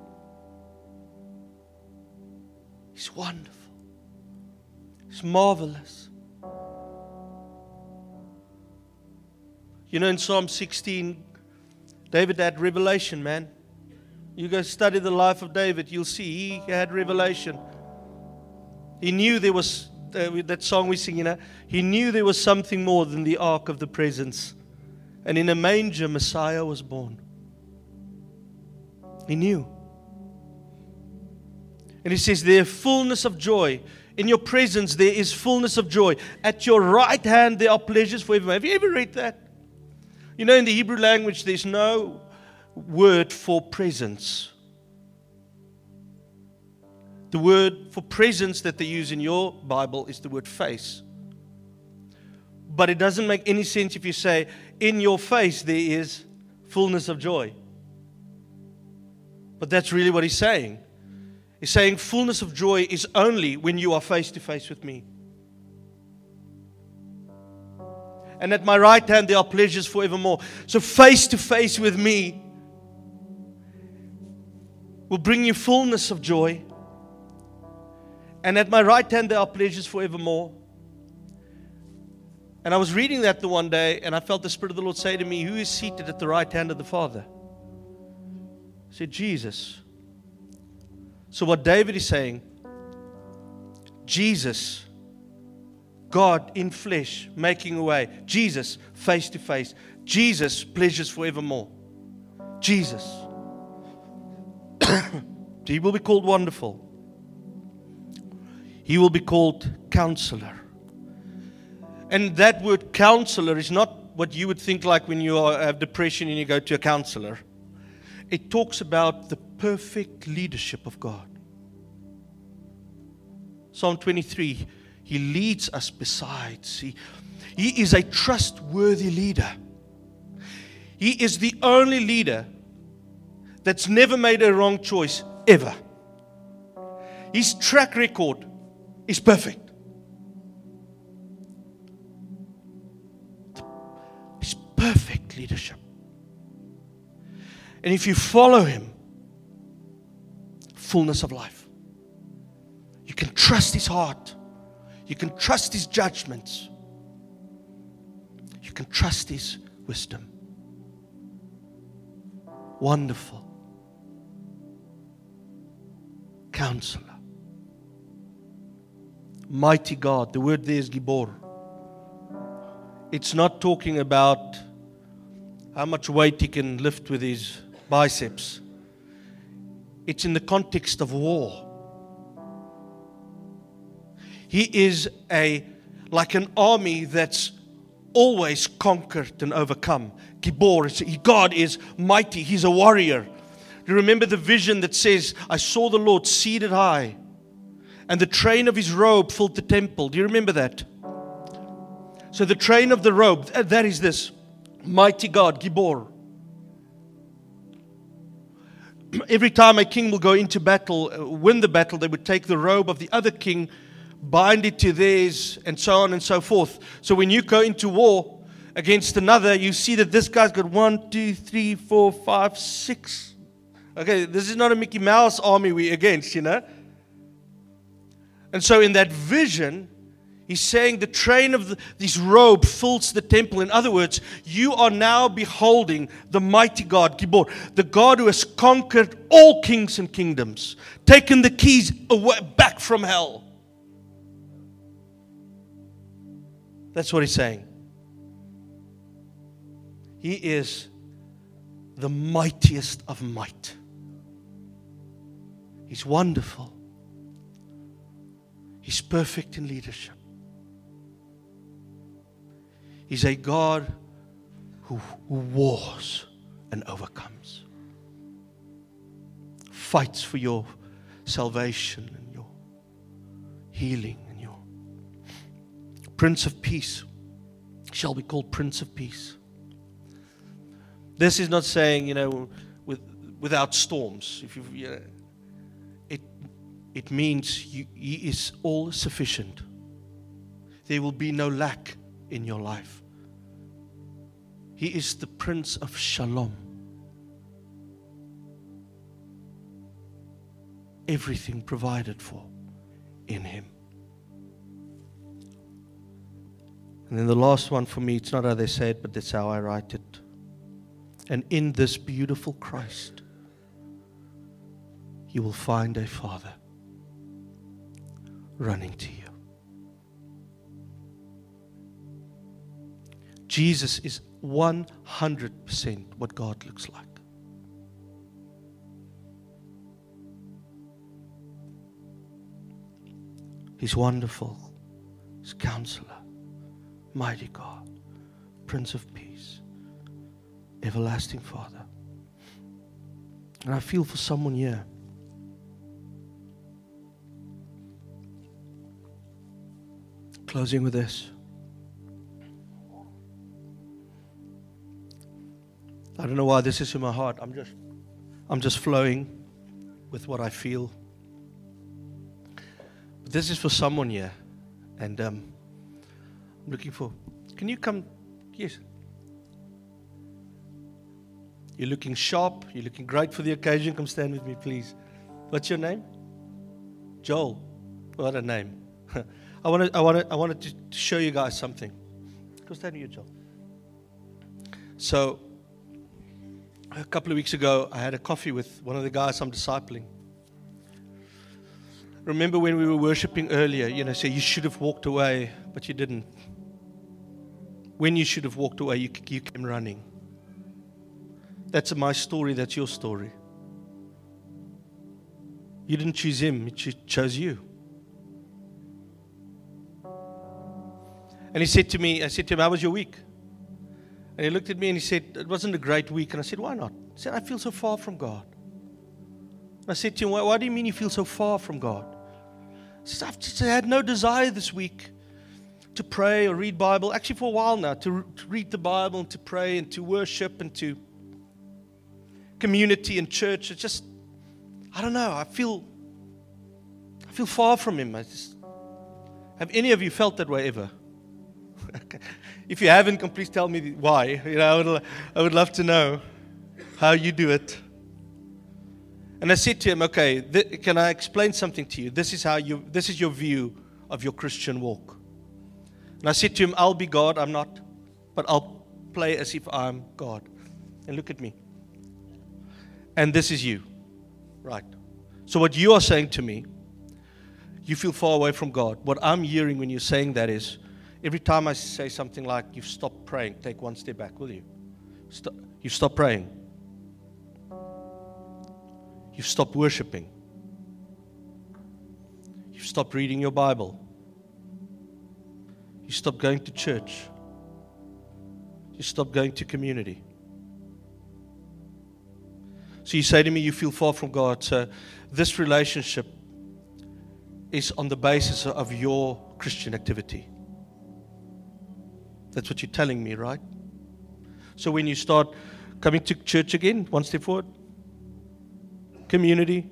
He's wonderful. He's marvelous. You know, in Psalm sixteen, David had revelation, man. You go study the life of David, you'll see he had revelation. He knew there was, uh, that song we sing, you know, he knew there was something more than the ark of the presence. And in a manger, Messiah was born. He knew. And he says, there is fullness of joy. In your presence, there is fullness of joy. At your right hand, there are pleasures forever. Have you ever read that? You know, in the Hebrew language, there's no word for presence. The word for presence that they use in your Bible is the word face. But it doesn't make any sense if you say, in your face, there is fullness of joy. But that's really what he's saying. He's saying fullness of joy is only when you are face to face with me. And at my right hand there are pleasures forevermore. So face to face with me will bring you fullness of joy. And at my right hand there are pleasures forevermore. And I was reading that the one day and I felt the Spirit of the Lord say to me, who is seated at the right hand of the Father? I said, Jesus. So what David is saying, Jesus, God in flesh, making a way. Jesus, face to face. Jesus, pleasures forevermore. Jesus. He will be called Wonderful. He will be called Counselor. And that word counselor is not what you would think like when you are, have depression and you go to a counselor. It talks about the perfect leadership of God. Psalm twenty-three, He leads us besides. He, he is a trustworthy leader. He is the only leader that's never made a wrong choice, ever. His track record is perfect. It's perfect leadership. And if you follow Him, fullness of life. You can trust His heart. You can trust His judgments. You can trust His wisdom. Wonderful. Counselor. Mighty God. The word there is Gibor. It's not talking about how much weight he can lift with his biceps. It's in the context of war. He is a like an army that's always conquered and overcome. Gibor, God is mighty. He's a warrior. Do you remember the vision that says, I saw the Lord seated high, and the train of his robe filled the temple? Do you remember that? So the train of the robe, that is this. Mighty God, Gibor. Every time a king will go into battle, win the battle, they would take the robe of the other king, bind it to theirs, and so on and so forth. So when you go into war against another, you see that this guy's got one, two, three, four, five, six. Okay, this is not a Mickey Mouse army we're against, you know. And so in that vision, he's saying the train of the, this robe fills the temple. In other words, you are now beholding the mighty God, Gibor, the God who has conquered all kings and kingdoms, taken the keys away, back from hell. That's what he's saying. He is the mightiest of might. He's wonderful. He's perfect in leadership. He's a God who, who wars and overcomes. Fights for your salvation and your healing and your Prince of Peace. Shall be called Prince of Peace. This is not saying, you know, with, without storms. If you, you know, it it means you, He is all sufficient. There will be no lack in your life. He is the Prince of Shalom. Everything provided for in Him. And then the last one for me, it's not how they say it, but that's how I write it. And in this beautiful Christ, you will find a Father running to you. Jesus is one hundred percent what God looks like. He's wonderful. He's Counselor, Mighty God, Prince of Peace, Everlasting Father. And I feel for someone here. Closing with this. I don't know why this is in my heart. I'm just I'm just flowing with what I feel. But this is for someone here. And um, I'm looking for, can you come? Yes. You're looking sharp. You're looking great for the occasion. Come stand with me, please. What's your name? Joel. What a name. I wanted, I wanted, I wanted to show you guys something. Come stand with you, Joel. So, a couple of weeks ago, I had a coffee with one of the guys I'm discipling. Remember when we were worshiping earlier, you know, say you should have walked away, but you didn't. When you should have walked away, you, you came running. That's my story, that's your story. You didn't choose him, he chose you. And he said to me, I said to him, how was your week? And he looked at me and he said, it wasn't a great week. And I said, why not? He said, I feel so far from God. And I said to him, why, why do you mean you feel so far from God? He said, I've just had no desire this week to pray or read Bible. Actually, for a while now, to, to read the Bible and to pray and to worship and to community and church. It's just, I don't know. I feel, I feel far from Him. I just, have any of you felt that way ever? If you haven't, please tell me why. You know, I would, I would love to know how you do it. And I said to him, okay, th- can I explain something to you? This is how you. This is your view of your Christian walk. And I said to him, I'll be God. I'm not, but I'll play as if I'm God. And look at me. And this is you, right? So what you are saying to me, you feel far away from God. What I'm hearing when you're saying that is, every time I say something like, you've stopped praying, take one step back, will you? Stop, you've stopped praying. You've stopped worshiping. You've stopped reading your Bible. You stop going to church. You stop going to community. So you say to me, you feel far from God. So this relationship is on the basis of your Christian activity. That's what you're telling me, right? So when you start coming to church again, one step forward, community,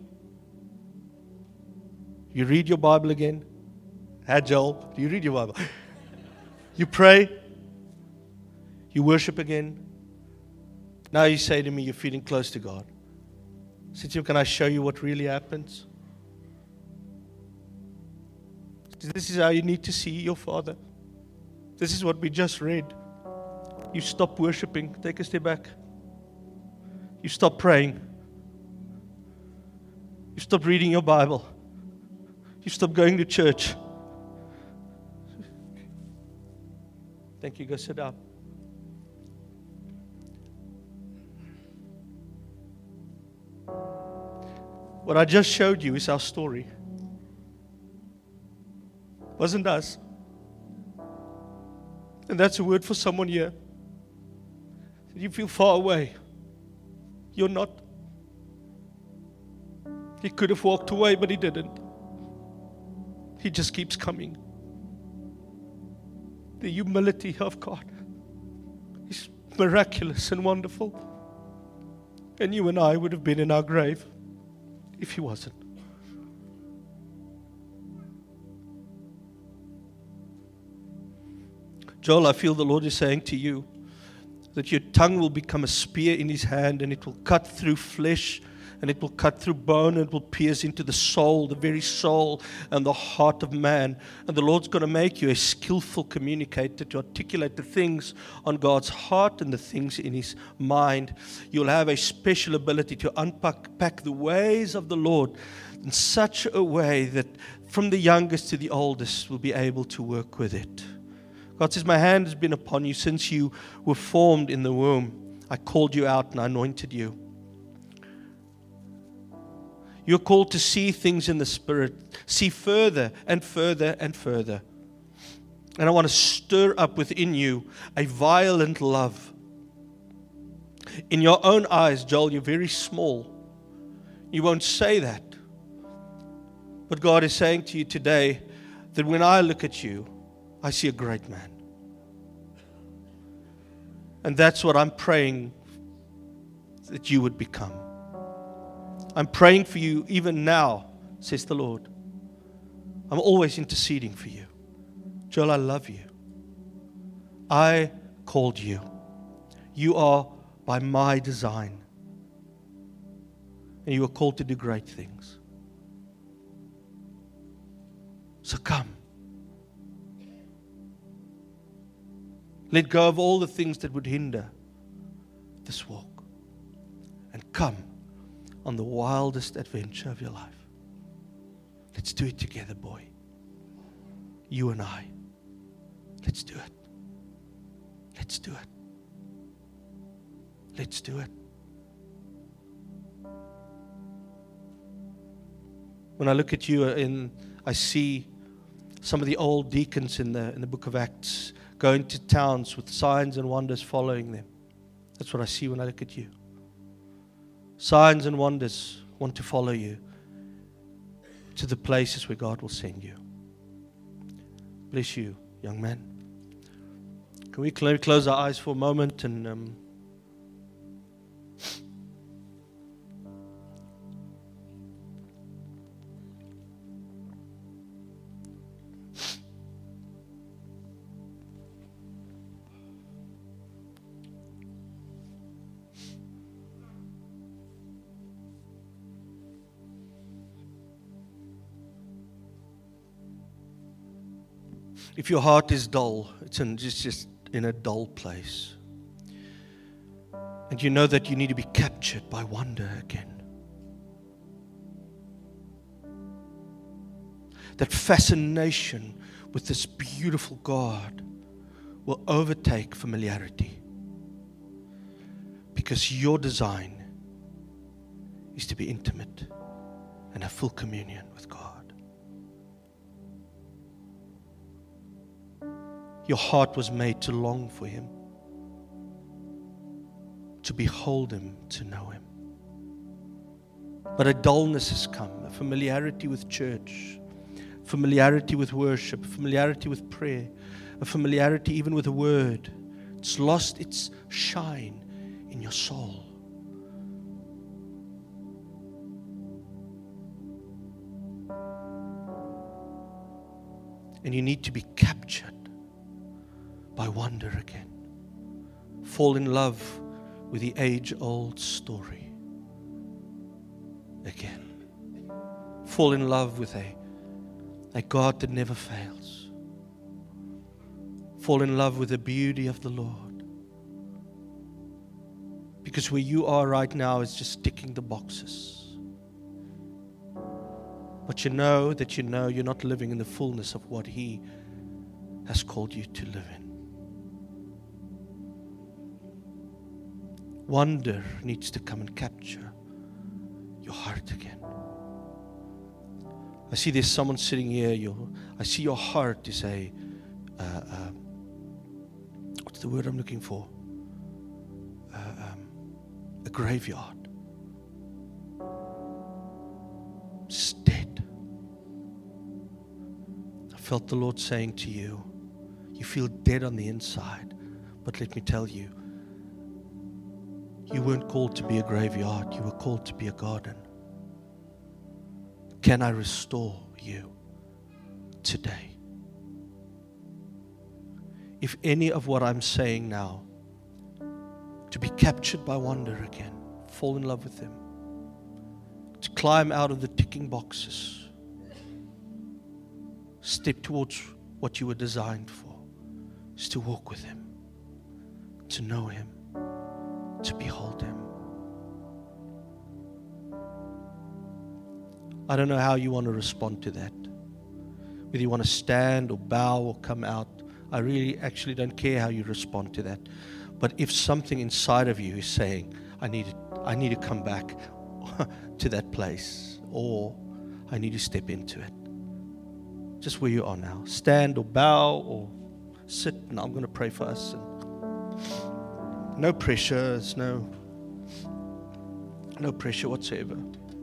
you read your Bible again. Hi, Joel, do you read your Bible? You pray, you worship again. Now you say to me, you're feeling close to God. I said to him, can I show you what really happens? This is how you need to see your Father. This is what we just read. You stop worshiping. Take a step back. You stop praying. You stop reading your Bible. You stop going to church. Thank you. Go sit down. What I just showed you is our story. Wasn't us. And that's a word for someone here. You feel far away. You're not. He could have walked away, but he didn't. He just keeps coming. The humility of God is miraculous and wonderful. And you and I would have been in our grave if he wasn't. Joel, I feel the Lord is saying to you that your tongue will become a spear in his hand, and it will cut through flesh, and it will cut through bone, and it will pierce into the soul, the very soul and the heart of man. And the Lord's going to make you a skillful communicator to articulate the things on God's heart and the things in his mind. You'll have a special ability to unpack pack the ways of the Lord in such a way that from the youngest to the oldest will be able to work with it. God says, my hand has been upon you since you were formed in the womb. I called you out and I anointed you. You're called to see things in the Spirit, see further and further and further. And I want to stir up within you a violent love. In your own eyes, Joel, you're very small. You won't say that. But God is saying to you today that when I look at you, I see a great man. And that's what I'm praying that you would become. I'm praying for you even now, says the Lord. I'm always interceding for you. Joel, I love you. I called you. You are by my design. And you are called to do great things. So come. Let go of all the things that would hinder this walk. And come on the wildest adventure of your life. Let's do it together, boy. You and I. Let's do it. Let's do it. Let's do it. When I look at you, in, I see some of the old deacons in the in the book of Acts going to towns with signs and wonders following them. That's what I see when I look at you. Signs and wonders want to follow you to the places where God will send you. Bless you, young man. Can we cl- close our eyes for a moment and um, if your heart is dull, it's, in, it's just in a dull place, and you know that you need to be captured by wonder again, that fascination with this beautiful God will overtake familiarity, because your design is to be intimate and have full communion with God. your heart was made to long for Him, to behold Him, to know Him. But a dullness has come, a familiarity with church, familiarity with worship, familiarity with prayer, a familiarity even with the Word. It's lost its shine in your soul. And you need to be captured by wonder again. Fall in love with the age-old story again. Fall in love with a, a God that never fails. Fall in love with the beauty of the Lord. Because where you are right now is just ticking the boxes. But you know that you know you're not living in the fullness of what He has called you to live in. Wonder needs to come and capture your heart again. I see there's someone sitting here. Your, I see your heart is a, uh, uh, what's the word I'm looking for? Uh, um, a graveyard. It's dead. I felt the Lord saying to you, you feel dead on the inside, but let me tell you, you weren't called to be a graveyard. You were called to be a garden. Can I restore you today? If any of what I'm saying now, to be captured by wonder again, fall in love with Him, to climb out of the ticking boxes, step towards what you were designed for, is to walk with Him, to know Him, to behold Him. I don't know how you want to respond to that. Whether you want to stand or bow or come out. I really actually don't care how you respond to that. But if something inside of you is saying, I need to, I need to come back to that place, or I need to step into it. Just where you are now. Stand or bow or sit, and I'm going to pray for us. And no pressure, there's no, no pressure whatsoever.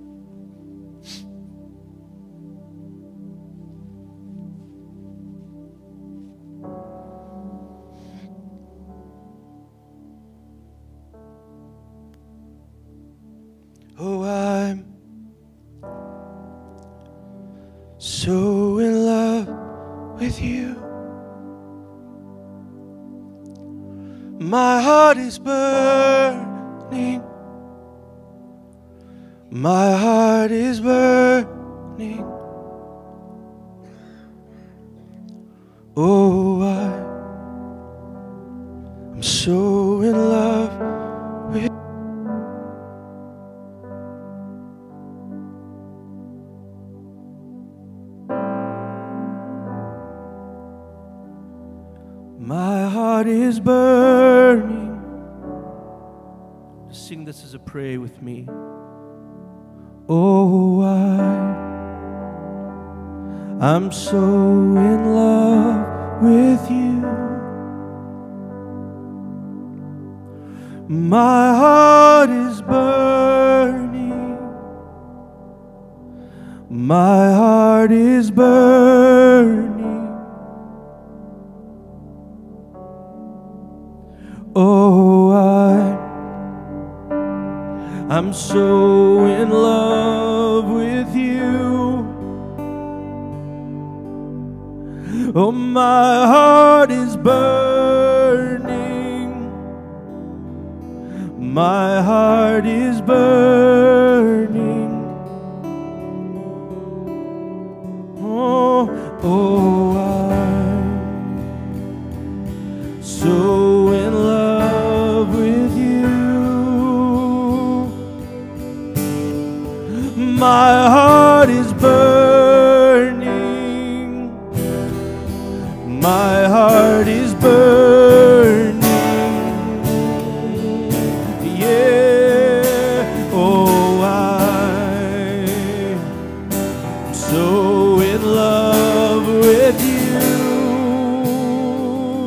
Oh, I'm so in love with you. My heart is burning. My heart is burning. Oh, I am so in love with you. My heart is burning. Just sing this as a prayer with me. Oh, I, I'm so in love with you. My heart is burning. My heart is burning. Oh, I, I'm so in love with you. Oh, my heart is burning. My heart is burning. Oh, oh, I'm so in love with you. My heart is burning. My heart is burning. Yeah. Oh, I'm so in love with you.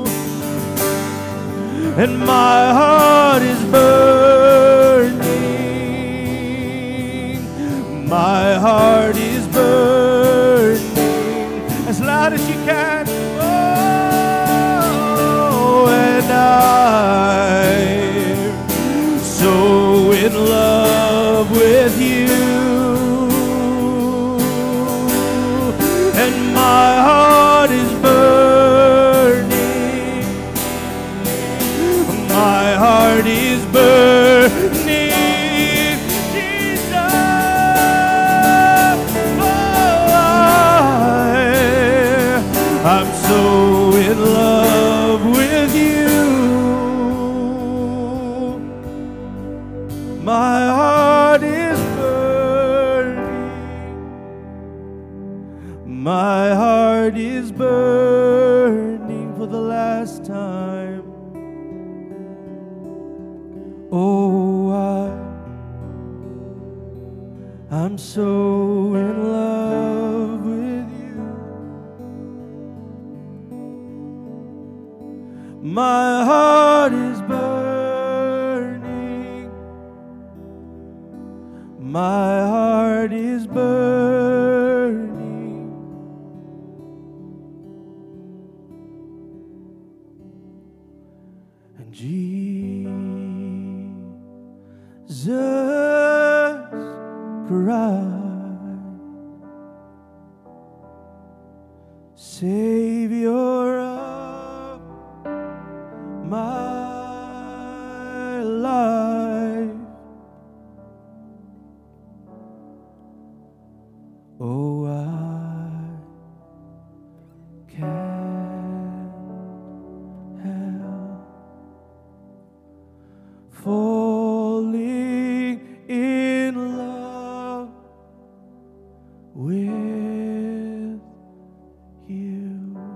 my heart is burning. My heart is burning as loud as you can. Oh, and I'm so in love with you. And my heart is burning. My heart is burning. Jesus, oh, I, I'm so in love with you. My heart is My heart is burning for the last time. Oh, I, I'm so in love with you. My heart is burning. My heart is burning. Jesus Christ, Savior of my life. Oh, I can't help falling in love with you.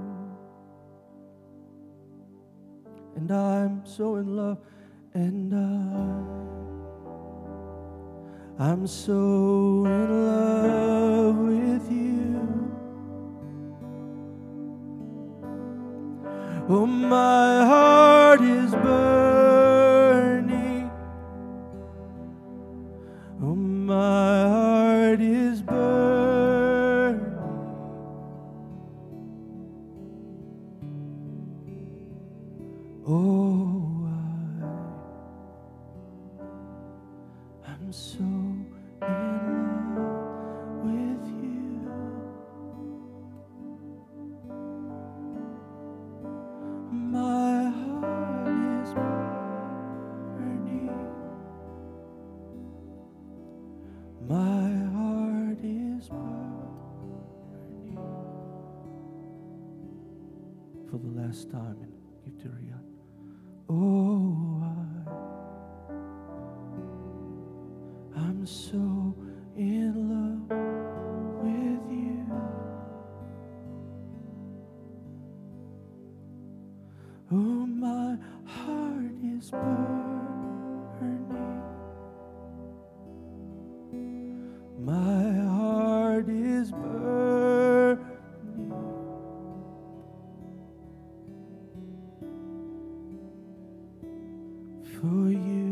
And I'm so in love, and I, I'm so in love with you. Oh, my heart is burning. Oh, my heart is burning. Oh, I, I'm so in love with you. My heart is burning. My heart is burning. For the last time, and give to Rian. Oh, I, I'm so in love with you. Oh, my heart is burning. My heart is burning for you.